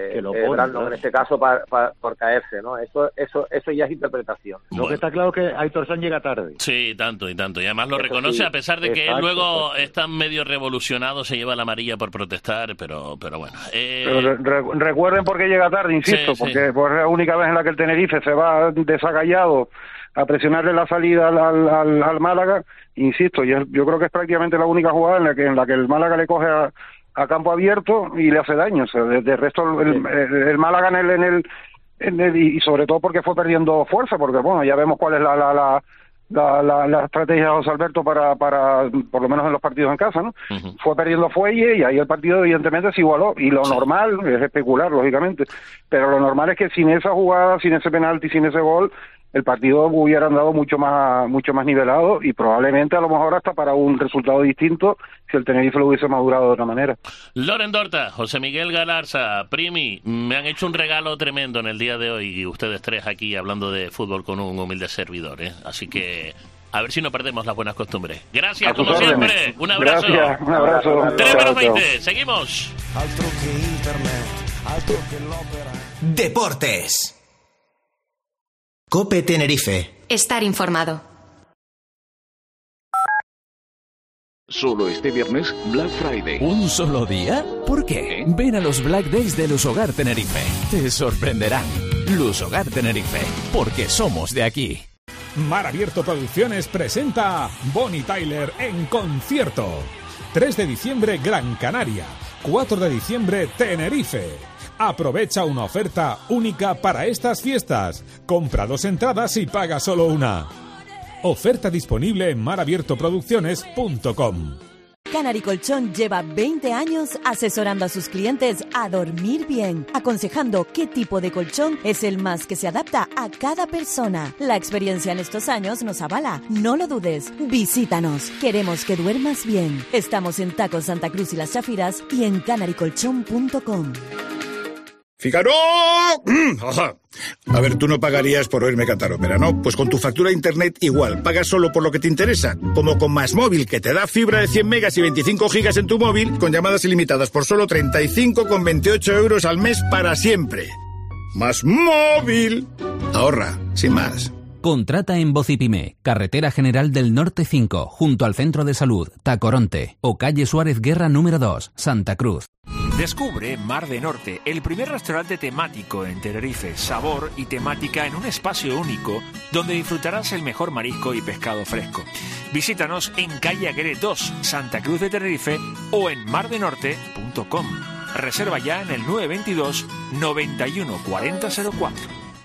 Brandon en este caso por caerse, ¿no? Eso ya es interpretación.
Lo que está claro es que Aitor San llega tarde.
Sí, tanto. Y además lo reconoce, a pesar de que él luego está medio revolucionado, se lleva la amarilla por protestar, pero bueno.
Pero recuerden por qué llega tarde, insisto, porque pues, es la única vez en la que el Tenerife se va desagallado a presionarle la salida al Málaga, insisto, yo creo que es prácticamente la única jugada en la que el Málaga le coge a campo abierto y le hace daño. O sea, de resto el Málaga y sobre todo porque fue perdiendo fuerza, porque bueno, ya vemos cuál es la estrategia de José Alberto para por lo menos en los partidos en casa, ¿no? Fue perdiendo fuelle y ahí el partido evidentemente se igualó, y lo normal es especular, lógicamente, pero lo normal es que sin esa jugada, sin ese penalti, sin ese gol, el partido hubiera andado mucho más nivelado, y probablemente a lo mejor hasta para un resultado distinto si el Tenerife lo hubiese madurado de otra manera.
Loren Dorta, José Miguel Galarza, Primi, me han hecho un regalo tremendo en el día de hoy, y ustedes tres aquí hablando de fútbol con un humilde servidor, ¿eh? Así que a ver si no perdemos las buenas costumbres. Gracias, como siempre. Un abrazo.
Gracias, un abrazo.
3:20, seguimos.
Deportes. COPE Tenerife.
Estar informado.
Solo este viernes, Black Friday. ¿Un solo día? ¿Por qué? Ven a los Black Days de Lusogar Tenerife. Te sorprenderán. Lusogar Tenerife, porque somos de aquí.
Mar Abierto Producciones presenta Bonnie Tyler en concierto. 3 de diciembre, Gran Canaria. 4 de diciembre, Tenerife. Aprovecha una oferta única para estas fiestas. Compra 2 entradas y paga solo una. Oferta disponible en marabiertoproducciones.com.
Canary Colchón lleva 20 años asesorando a sus clientes a dormir bien, aconsejando qué tipo de colchón es el más que se adapta a cada persona. La experiencia en estos años nos avala. No lo dudes. Visítanos. Queremos que duermas bien. Estamos en Tacos Santa Cruz y Las Chafiras y en canarycolchón.com.
¡Fígaro! A ver, tú no pagarías por oírme cantar ópera, ¿no? Pues con tu factura de internet igual, pagas solo por lo que te interesa, como con Más Móvil, que te da fibra de 100 megas y 25 gigas en tu móvil, con llamadas ilimitadas por solo 35,28 euros al mes para siempre. ¡Más Móvil! Ahorra, sin más.
Contrata en Vocipime, Carretera General del Norte 5, junto al Centro de Salud, Tacoronte, o calle Suárez Guerra número 2, Santa Cruz.
Descubre Mar de Norte, el primer restaurante temático en Tenerife, sabor y temática en un espacio único donde disfrutarás el mejor marisco y pescado fresco. Visítanos en calle Aguirre 2, Santa Cruz de Tenerife, o en mardenorte.com. Reserva ya en el 922 91 40 04.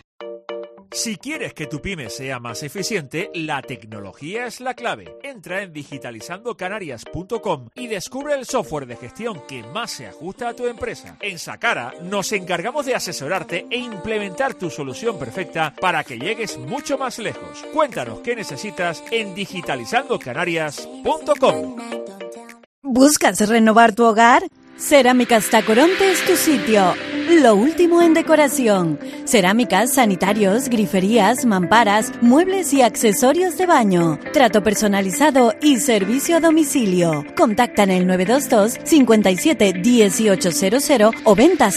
Si quieres que tu pyme sea más eficiente, la tecnología es la clave. Entra en digitalizandocanarias.com y descubre el software de gestión que más se ajusta a tu empresa. En Sacara nos encargamos de asesorarte e implementar tu solución perfecta para que llegues mucho más lejos. Cuéntanos qué necesitas en digitalizandocanarias.com.
¿Buscas renovar tu hogar? Cerámicas Tacoronte es tu sitio. Lo último en decoración. Cerámicas, sanitarios, griferías, mamparas, muebles y accesorios de baño. Trato personalizado y servicio a domicilio. Contacta en el 922 57 1800 o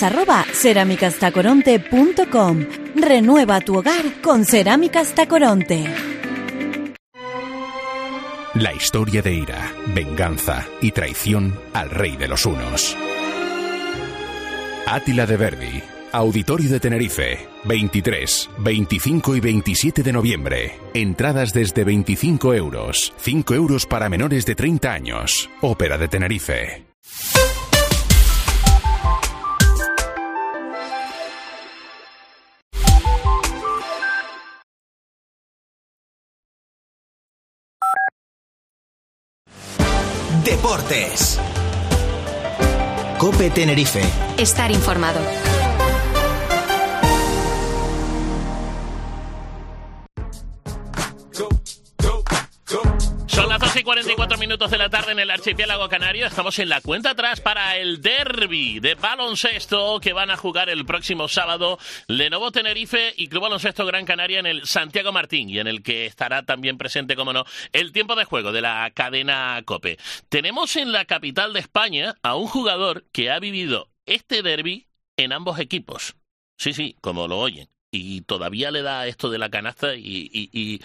ventas@cerámicastacoronte.com. Renueva tu hogar con Cerámicas Tacoronte.
La historia de ira, venganza y traición al rey de los hunos. Átila de Verdi, Auditorio de Tenerife, 23, 25 y 27 de noviembre. Entradas desde 25 euros, 5 euros para menores de 30 años. Ópera de Tenerife.
Deportes. COPE Tenerife.
Estar informado.
Son las 2:44 de la tarde en el archipiélago canario. Estamos en la cuenta atrás para el derbi de baloncesto que van a jugar el próximo sábado Lenovo Tenerife y Club Baloncesto Gran Canaria en el Santiago Martín, y en el que estará también presente, como no, el tiempo de juego de la cadena COPE. Tenemos en la capital de España a un jugador que ha vivido este derbi en ambos equipos. Sí, como lo oyen. Y todavía le da esto de la canasta y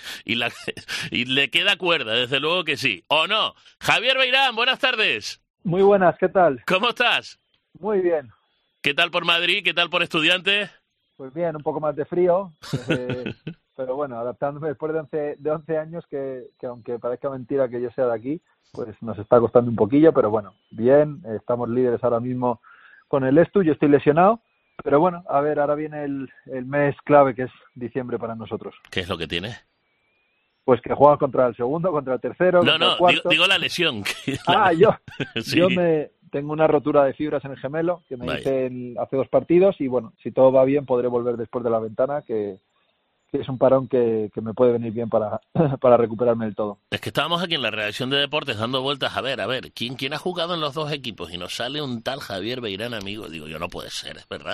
le queda cuerda, desde luego que sí. ¿O no? Javier Beirán, buenas tardes.
Muy buenas, ¿qué tal?
¿Cómo estás?
Muy bien.
¿Qué tal por Madrid? ¿Qué tal por Estudiantes?
Pues bien, un poco más de frío, pero bueno, adaptándome después de 11 años que aunque parezca mentira que yo sea de aquí, pues nos está costando un poquillo, pero bueno, bien, estamos líderes ahora mismo con el Estu, yo estoy lesionado, pero bueno, a ver, ahora viene el mes clave que es diciembre para nosotros.
¿Qué es lo que tiene?
Pues que juegas contra el segundo, contra el tercero, contra el cuarto.
Digo la lesión. Sí.
Yo tengo una rotura de fibras en el gemelo que me hice hace 2 partidos y bueno, si todo va bien podré volver después de la ventana, que es un parón que me puede venir bien para recuperarme del todo.
Es que estábamos aquí en la redacción de deportes dando vueltas, a ver, ¿quién ha jugado en los dos equipos? Y nos sale un tal Javier Beirán, amigo. Digo, yo no puede ser, es verdad.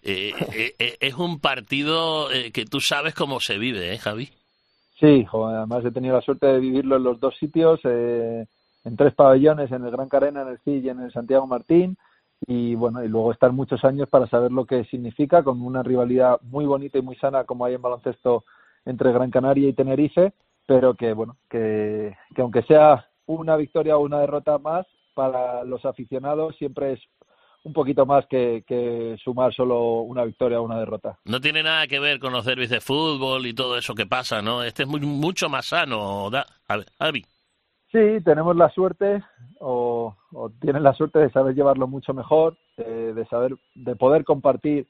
Es un partido que tú sabes cómo se vive, ¿eh, Javi?
Sí, además he tenido la suerte de vivirlo en los 2 sitios, en 3 pabellones, en el Gran Carena, en el CIL y en el Santiago Martín, y bueno, y luego estar muchos años para saber lo que significa, con una rivalidad muy bonita y muy sana como hay en baloncesto entre Gran Canaria y Tenerife, pero que bueno, que aunque sea una victoria o una derrota más, para los aficionados siempre es un poquito más que sumar solo una victoria o una derrota.
No tiene nada que ver con los derbis de fútbol y todo eso que pasa, ¿no? Este es mucho más sano, Javi.
Sí, tenemos la suerte o tienen la suerte de saber llevarlo mucho mejor, de poder compartir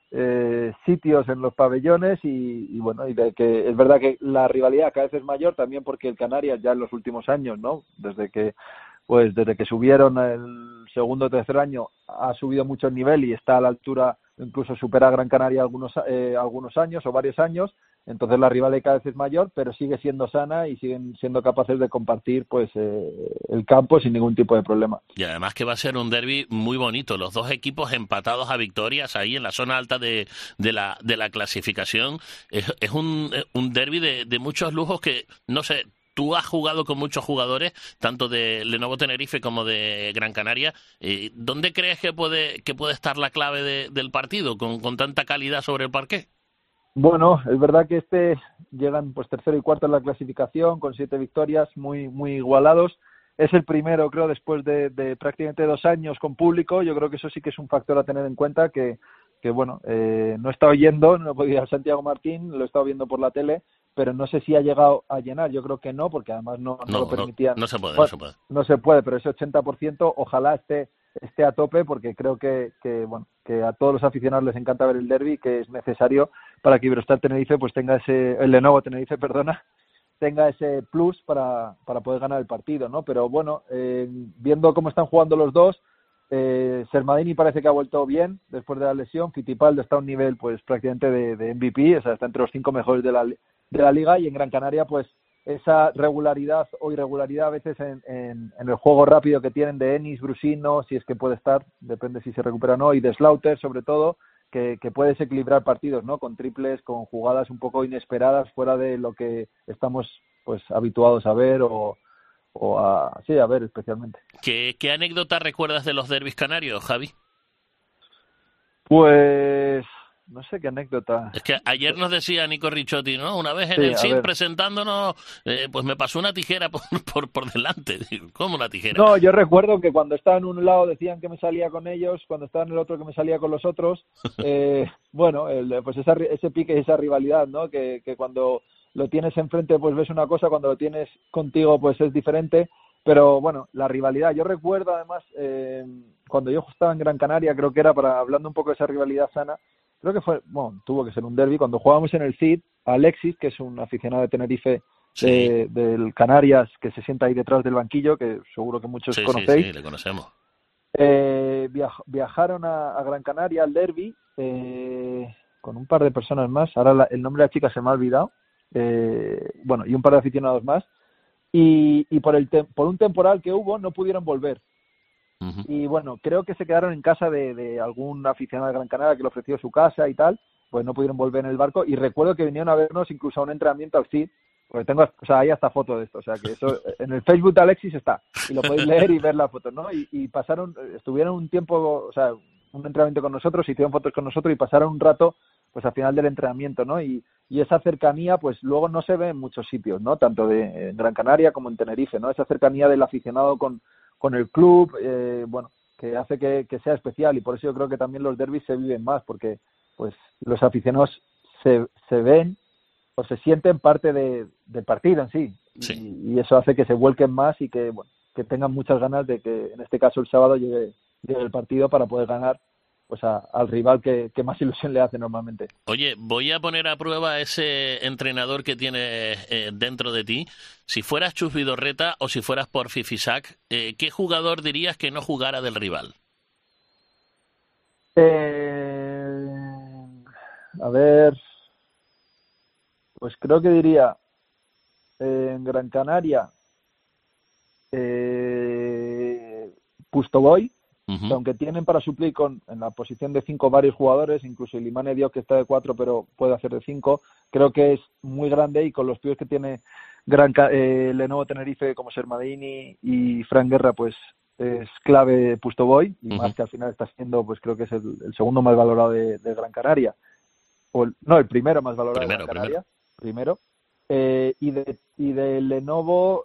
sitios en los pabellones y bueno, y de que es verdad que la rivalidad cada vez es mayor también porque el Canarias ya en los últimos años, ¿no? Desde que subieron el segundo o tercer año ha subido mucho el nivel y está a la altura, incluso supera a Gran Canaria algunos años o varios años. Entonces la rivalidad cada vez es mayor, pero sigue siendo sana y siguen siendo capaces de compartir pues el campo sin ningún tipo de problema.
Y además que va a ser un derbi muy bonito, los dos equipos empatados a victorias ahí en la zona alta de la clasificación. Es un derbi de muchos lujos que, no sé, tú has jugado con muchos jugadores, tanto de Lenovo Tenerife como de Gran Canaria. ¿Dónde crees que puede estar la clave del partido con tanta calidad sobre el parqué?
Bueno, es verdad que llegan pues tercero y cuarto en la clasificación con 7 victorias, muy muy igualados. Es el primero, creo, después de prácticamente 2 años con público. Yo creo que eso sí que es un factor a tener en cuenta que bueno, no he estado yendo, no he podido ir al Santiago Martín, lo he estado viendo por la tele, pero no sé si ha llegado a llenar. Yo creo que no, porque además no lo permitían.
No se puede,
bueno,
no se puede.
No se puede, pero ese 80% ojalá esté a tope, porque creo que a todos los aficionados les encanta ver el derbi, que es necesario para que Iberostar Tenerife pues tenga el Lenovo Tenerife, tenga ese plus para poder ganar el partido, ¿no? Pero bueno, viendo cómo están jugando los dos, Sermadini parece que ha vuelto bien después de la lesión. Fittipaldi está a un nivel pues prácticamente de MVP, o sea, está entre los 5 mejores de la liga, y en Gran Canaria pues esa regularidad o irregularidad a veces en el juego rápido que tienen de Ennis, Brusino, si es que puede estar, depende si se recupera o no, y de Slaughter sobre todo, que puede desequilibrar partidos, ¿no? Con triples, con jugadas un poco inesperadas fuera de lo que estamos pues habituados a ver a ver especialmente.
¿Qué anécdota recuerdas de los derbis canarios, Javi?
Pues no sé qué anécdota.
Es que ayer nos decía Nico Ricciotti, ¿no? Una vez en el CIL presentándonos, pues me pasó una tijera por delante. ¿Cómo una tijera?
No, yo recuerdo que cuando estaba en un lado decían que me salía con ellos, cuando estaba en el otro que me salía con los otros. Bueno, pues ese pique y esa rivalidad, ¿no? Que cuando lo tienes enfrente pues ves una cosa, cuando lo tienes contigo pues es diferente. Pero bueno, la rivalidad, yo recuerdo además cuando yo estaba en Gran Canaria, creo que era hablando un poco de esa rivalidad sana, creo que tuvo que ser un derbi, cuando jugábamos en el CID, Alexis, que es un aficionado de Tenerife, sí, del Canarias, que se sienta ahí detrás del banquillo, que seguro que muchos conocéis.
Sí, le conocemos.
Viajaron a Gran Canaria al derbi con un par de personas más, ahora el nombre de la chica se me ha olvidado, y un par de aficionados más, y por un temporal que hubo no pudieron volver. Uh-huh. Y bueno, creo que se quedaron en casa de algún aficionado de Gran Canaria que le ofreció su casa y tal, pues no pudieron volver en el barco, y recuerdo que vinieron a vernos incluso a un entrenamiento al CID, porque hay hasta foto de esto, o sea que eso en el Facebook de Alexis está, y lo podéis leer y ver la foto, ¿no? Y estuvieron un tiempo, o sea, un entrenamiento con nosotros, hicieron fotos con nosotros y pasaron un rato pues al final del entrenamiento, ¿no? Y esa cercanía pues luego no se ve en muchos sitios, ¿no? Tanto en Gran Canaria como en Tenerife, ¿no? Esa cercanía del aficionado con el club, bueno, que hace que sea especial, y por eso yo creo que también los derbis se viven más, porque pues los aficionados se ven o se sienten parte del partido en sí. Y eso hace que se vuelquen más y que, bueno, que tengan muchas ganas de que en este caso el sábado llegue el partido para poder ganar pues al rival que más ilusión le hace normalmente.
Oye, voy a poner a prueba a ese entrenador que tienes dentro de ti. Si fueras Chus Vidorreta o si fueras Porfi Fisac, ¿qué jugador dirías que no jugara del rival?
A ver, pues creo que diría en Gran Canaria Pustovoy, que aunque tienen para suplir en la posición de 5 varios jugadores, incluso Ilimane Diop, que está de 4 pero puede hacer de 5, creo que es muy grande, y con los pibes que tiene Lenovo Tenerife como Sermadini y Fran Guerra, pues es clave Pustovoy, y más que al final está siendo, pues creo que es el segundo más valorado de Gran Canaria, el primero más valorado de Gran Canaria, primero. Y de Lenovo,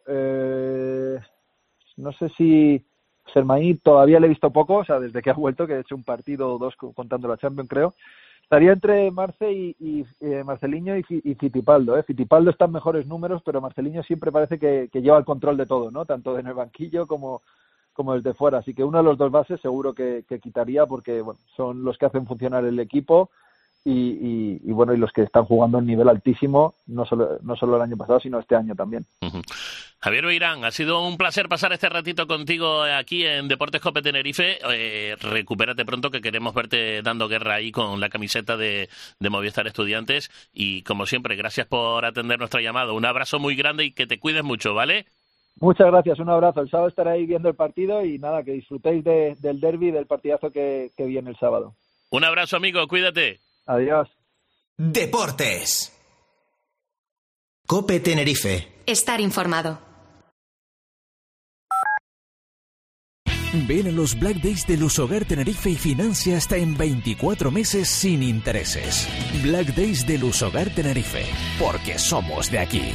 no sé si Sermadini todavía le he visto poco, o sea, desde que ha vuelto, que he hecho un partido o dos contando la Champions, creo. Estaría entre Marceliño y Fittipaldo. Fittipaldo está en mejores números, pero Marceliño siempre parece que lleva el control de todo, ¿no? Tanto en el banquillo como desde fuera. Así que uno de los dos bases seguro que quitaría, porque bueno, son los que hacen funcionar el equipo y bueno, y los que están jugando a un nivel altísimo, no solo el año pasado, sino este año también.
Javier Beirán, ha sido un placer pasar este ratito contigo aquí en Deportes Cope Tenerife. Recupérate pronto, que queremos verte dando guerra ahí con la camiseta de Movistar Estudiantes. Y como siempre, gracias por atender nuestra llamada. Un abrazo muy grande y que te cuides mucho, ¿vale?
Muchas gracias, un abrazo. El sábado estaré ahí viendo el partido y nada, que disfrutéis del derbi, del partidazo que viene el sábado.
Un abrazo, amigo, cuídate.
Adiós.
Deportes. Cope Tenerife.
Estar informado.
Ven a los Black Days de Lusogar Tenerife y financia hasta en 24 meses sin intereses. Black Days de Lusogar Tenerife, porque somos de aquí.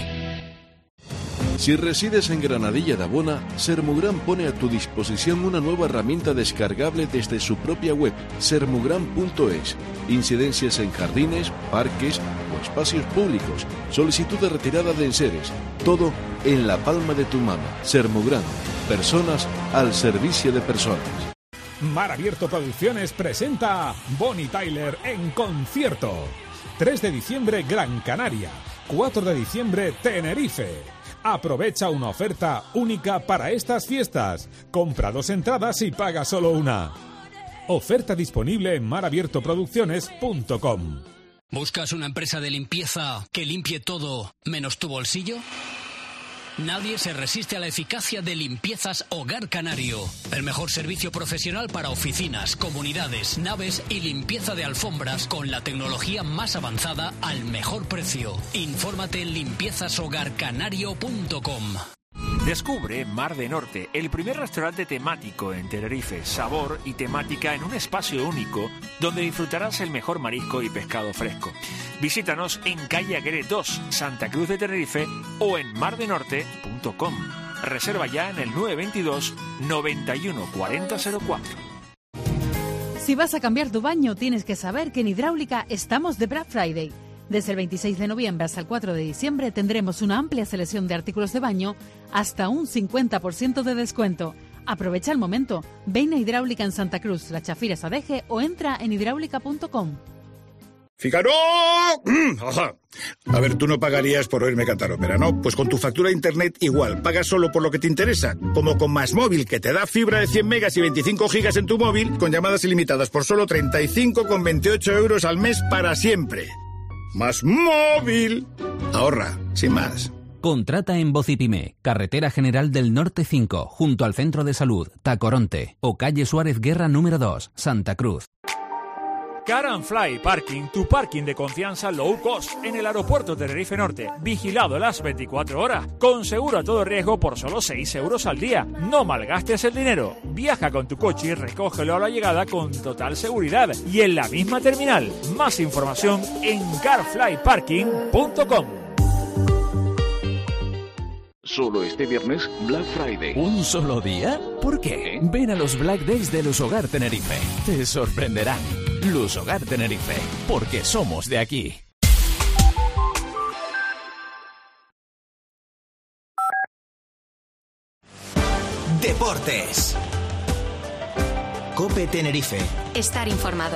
Si resides en Granadilla de Abona, Sermugran pone a tu disposición una nueva herramienta descargable desde su propia web, sermugran.es. Incidencias en jardines, parques o espacios públicos, solicitud de retirada de enseres, todo en la palma de tu mano. Sermugran, personas al servicio de personas.
Mar Abierto Producciones presenta Bonnie Tyler en concierto. 3 de diciembre Gran Canaria, 4 de diciembre Tenerife. Aprovecha una oferta única para estas fiestas. Compra 2 entradas y paga solo una. Oferta disponible en marabiertoproducciones.com.
¿Buscas una empresa de limpieza que limpie todo menos tu bolsillo? Nadie se resiste a la eficacia de Limpiezas Hogar Canario. El mejor servicio profesional para oficinas, comunidades, naves y limpieza de alfombras con la tecnología más avanzada al mejor precio. Infórmate en limpiezashogarcanario.com.
Descubre Mar de Norte, el primer restaurante temático en Tenerife, sabor y temática en un espacio único donde disfrutarás el mejor marisco y pescado fresco. Visítanos en calle Aguirre 2, Santa Cruz de Tenerife o en mardenorte.com. Reserva ya en el 922 91 40 04.
Si vas a cambiar tu baño, tienes que saber que en Hidráulica estamos de Black Friday. Desde el 26 de noviembre hasta el 4 de diciembre tendremos una amplia selección de artículos de baño hasta un 50% de descuento. Aprovecha el momento. Ven a Hidráulica en Santa Cruz, La Chafira Sadeje o entra en hidráulica.com.
¡Fíjaro! Ajá. A ver, tú no pagarías por oírme cantar ópera, ¿no? Pues con tu factura de internet igual, pagas solo por lo que te interesa. Como con Más Móvil, que te da fibra de 100 megas y 25 gigas en tu móvil, con llamadas ilimitadas por solo 35,28 euros al mes para siempre. Más Móvil. Ahorra, sin más.
Contrata en Vocipime, Carretera General del Norte 5, junto al Centro de Salud, Tacoronte, o calle Suárez Guerra número 2, Santa Cruz.
Car and Fly Parking, tu parking de confianza low cost en el aeropuerto Tenerife Norte, vigilado las 24 horas, con seguro a todo riesgo por solo 6 euros al día. No malgastes el dinero, viaja con tu coche y recógelo a la llegada con total seguridad y en la misma terminal. Más información en carflyparking.com.
Solo este viernes, Black Friday.
¿Un solo día? ¿Por qué? Ven a los Black Days de Lusogar Tenerife. Te sorprenderán. Lusogar Tenerife, porque somos de aquí.
Deportes. COPE Tenerife.
Estar informado.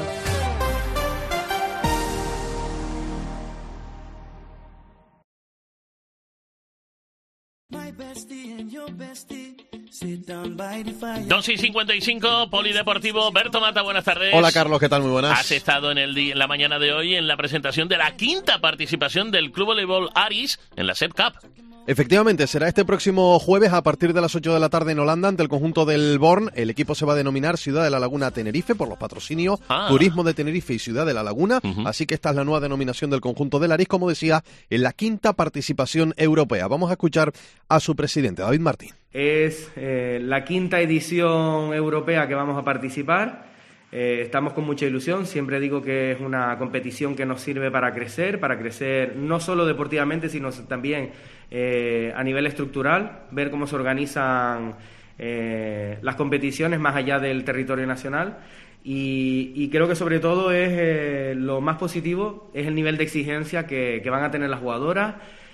Dos y 55, Polideportivo. Berto Mata, buenas tardes.
Hola Carlos, ¿qué tal? Muy buenas.
Has estado en la mañana de hoy en la presentación de la quinta participación del Club Voleibol Aris en la SEP Cup.
Efectivamente, será este próximo jueves a partir de las 8 de la tarde en Holanda ante el conjunto del Born. El equipo se va a denominar Ciudad de la Laguna Tenerife por los patrocinios Turismo de Tenerife y Ciudad de la Laguna. Así que esta es la nueva denominación del conjunto del Aris, como decía, en la quinta participación europea. Vamos a escuchar a su presidente, David Martín.
Es la quinta edición europea que vamos a participar. Estamos con mucha ilusión. Siempre digo que es una competición que nos sirve para crecer no solo deportivamente, sino también a nivel estructural, ver cómo se organizan las competiciones más allá del territorio nacional. Y creo que sobre todo es lo más positivo es el nivel de exigencia que van a tener las jugadoras.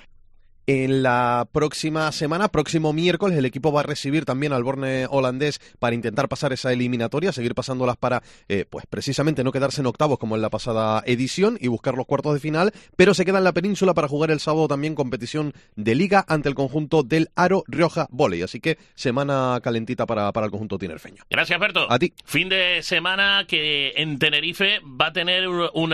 En la próxima semana, próximo miércoles, el equipo va a recibir también al Born holandés para intentar pasar esa eliminatoria, seguir pasándolas para, pues precisamente no quedarse en octavos como en la pasada edición y buscar los cuartos de final, pero se queda en la península para jugar el sábado también competición de liga ante el conjunto del Aro Rioja Volley, así que semana calentita para el conjunto tinerfeño.
Gracias, Berto.
A ti.
Fin de semana que en Tenerife va a tener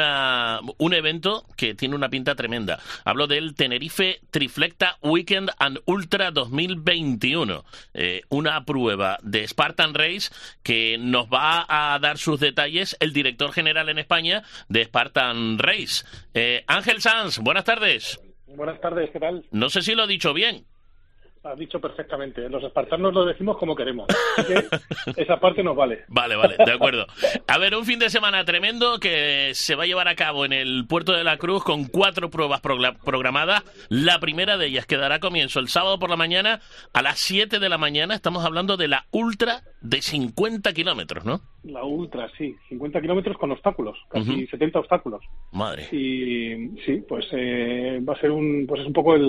un evento que tiene una pinta tremenda. Hablo del Tenerife Triflecta Weekend and Ultra 2021, una prueba de Spartan Race que nos va a dar sus detalles el director general en España de Spartan Race. Ángel Sanz, buenas tardes.
Buenas tardes, ¿qué tal?
No sé si lo he dicho bien.
Has dicho perfectamente. Los espartanos lo decimos como queremos. Así que esa parte nos vale.
Vale, de acuerdo. A ver, un fin de semana tremendo que se va a llevar a cabo en el Puerto de la Cruz con 4 pruebas programadas. La primera de ellas que dará comienzo el sábado por la mañana a las 7 de la mañana. Estamos hablando de la Ultra de 50 kilómetros, ¿no?
La Ultra, sí. 50 kilómetros con obstáculos. Casi 70 obstáculos.
Madre.
Y sí, pues va a ser es un poco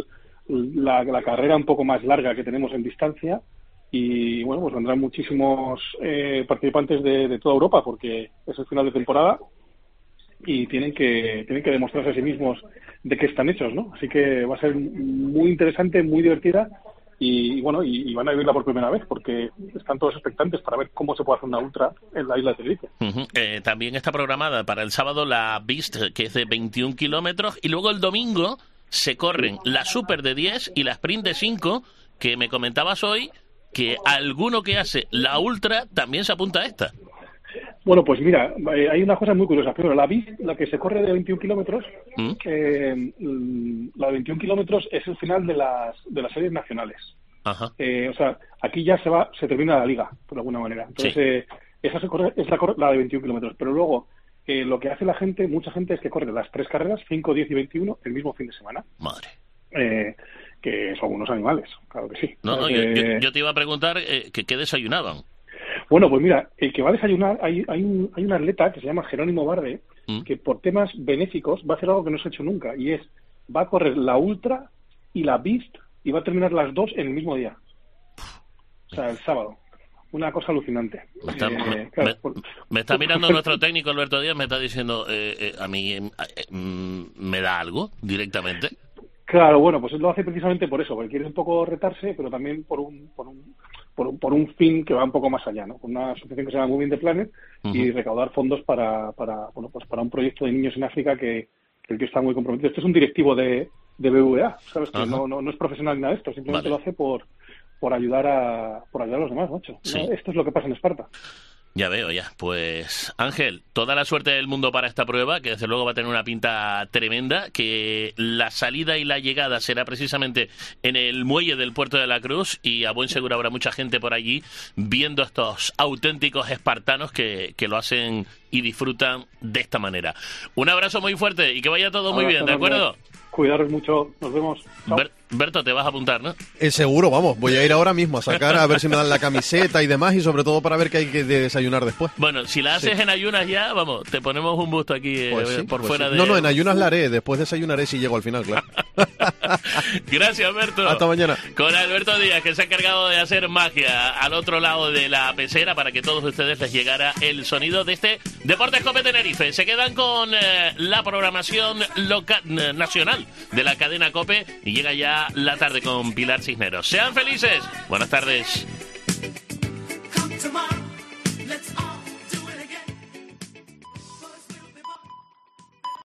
la carrera un poco más larga que tenemos en distancia y bueno, pues vendrán muchísimos participantes de toda Europa porque es el final de temporada y tienen que demostrarse a sí mismos de qué están hechos, ¿no? Así que va a ser muy interesante, muy divertida y bueno, y van a vivirla por primera vez porque están todos expectantes para ver cómo se puede hacer una ultra en la isla de Tenerife.
También está programada para el sábado la Beast, que es de 21 kilómetros, y luego el domingo se corren la Super de 10 y la Sprint de 5, que me comentabas hoy que alguno que hace la Ultra también se apunta a esta.
Bueno, pues mira, hay una cosa muy curiosa. Primero, la BIC, la que se corre de 21 kilómetros, la de 21 kilómetros es el final de las series nacionales.
Ajá.
O sea, aquí ya se termina la liga, por alguna manera. Entonces, esa se corre, es la de 21 kilómetros. Pero luego, lo que hace mucha gente es que corre las 3 carreras, 5, 10 y 21, el mismo fin de semana.
Madre.
Que son unos animales, claro que sí.
Yo te iba a preguntar que qué desayunaban.
Bueno, pues mira, el que va a desayunar, hay un atleta que se llama Jerónimo Barde, que por temas benéficos va a hacer algo que no se ha hecho nunca, y va a correr la Ultra y la Beast, y va a terminar las dos en el mismo día. O sea, el sábado. Una cosa alucinante.
Me está mirando nuestro técnico Alberto Díaz, me está diciendo, a mí me da algo directamente.
Claro, bueno, pues lo hace precisamente por eso, porque quiere un poco retarse, pero también por un fin que va un poco más allá, ¿no? Con una asociación que se llama Moving the Planet y recaudar fondos para un proyecto de niños en África que el que está muy comprometido. Este es un directivo de BBVA, ¿sabes? Que no es profesional ni nada de esto, simplemente lo hace por ayudar a los demás, macho.
Sí.
¿No? Esto es lo que pasa en Esparta.
Ya veo, ya. Pues Ángel, toda la suerte del mundo para esta prueba, que desde luego va a tener una pinta tremenda, que la salida y la llegada será precisamente en el muelle del Puerto de la Cruz y a buen seguro habrá mucha gente por allí viendo estos auténticos espartanos que lo hacen y disfrutan de esta manera. Un abrazo muy fuerte y que vaya todo muy bien, ¿de acuerdo?
Cuidaros mucho, nos vemos. Chao.
Berto, te vas a apuntar, ¿no?
Seguro, vamos, voy a ir ahora mismo a sacar a ver si me dan la camiseta y demás y sobre todo para ver qué hay que desayunar después.
Bueno, si la haces en ayunas ya, vamos, te ponemos un busto aquí por fuera de...
No, en ayunas la haré, después desayunaré si llego al final, claro.
Gracias, Berto.
Hasta mañana.
Con Alberto Díaz, que se ha encargado de hacer magia al otro lado de la pecera para que todos ustedes les llegara el sonido de este Deportes Cope Tenerife. Se quedan con la programación nacional de la cadena Cope y llega ya la tarde con Pilar Cisneros. Sean felices. Buenas tardes.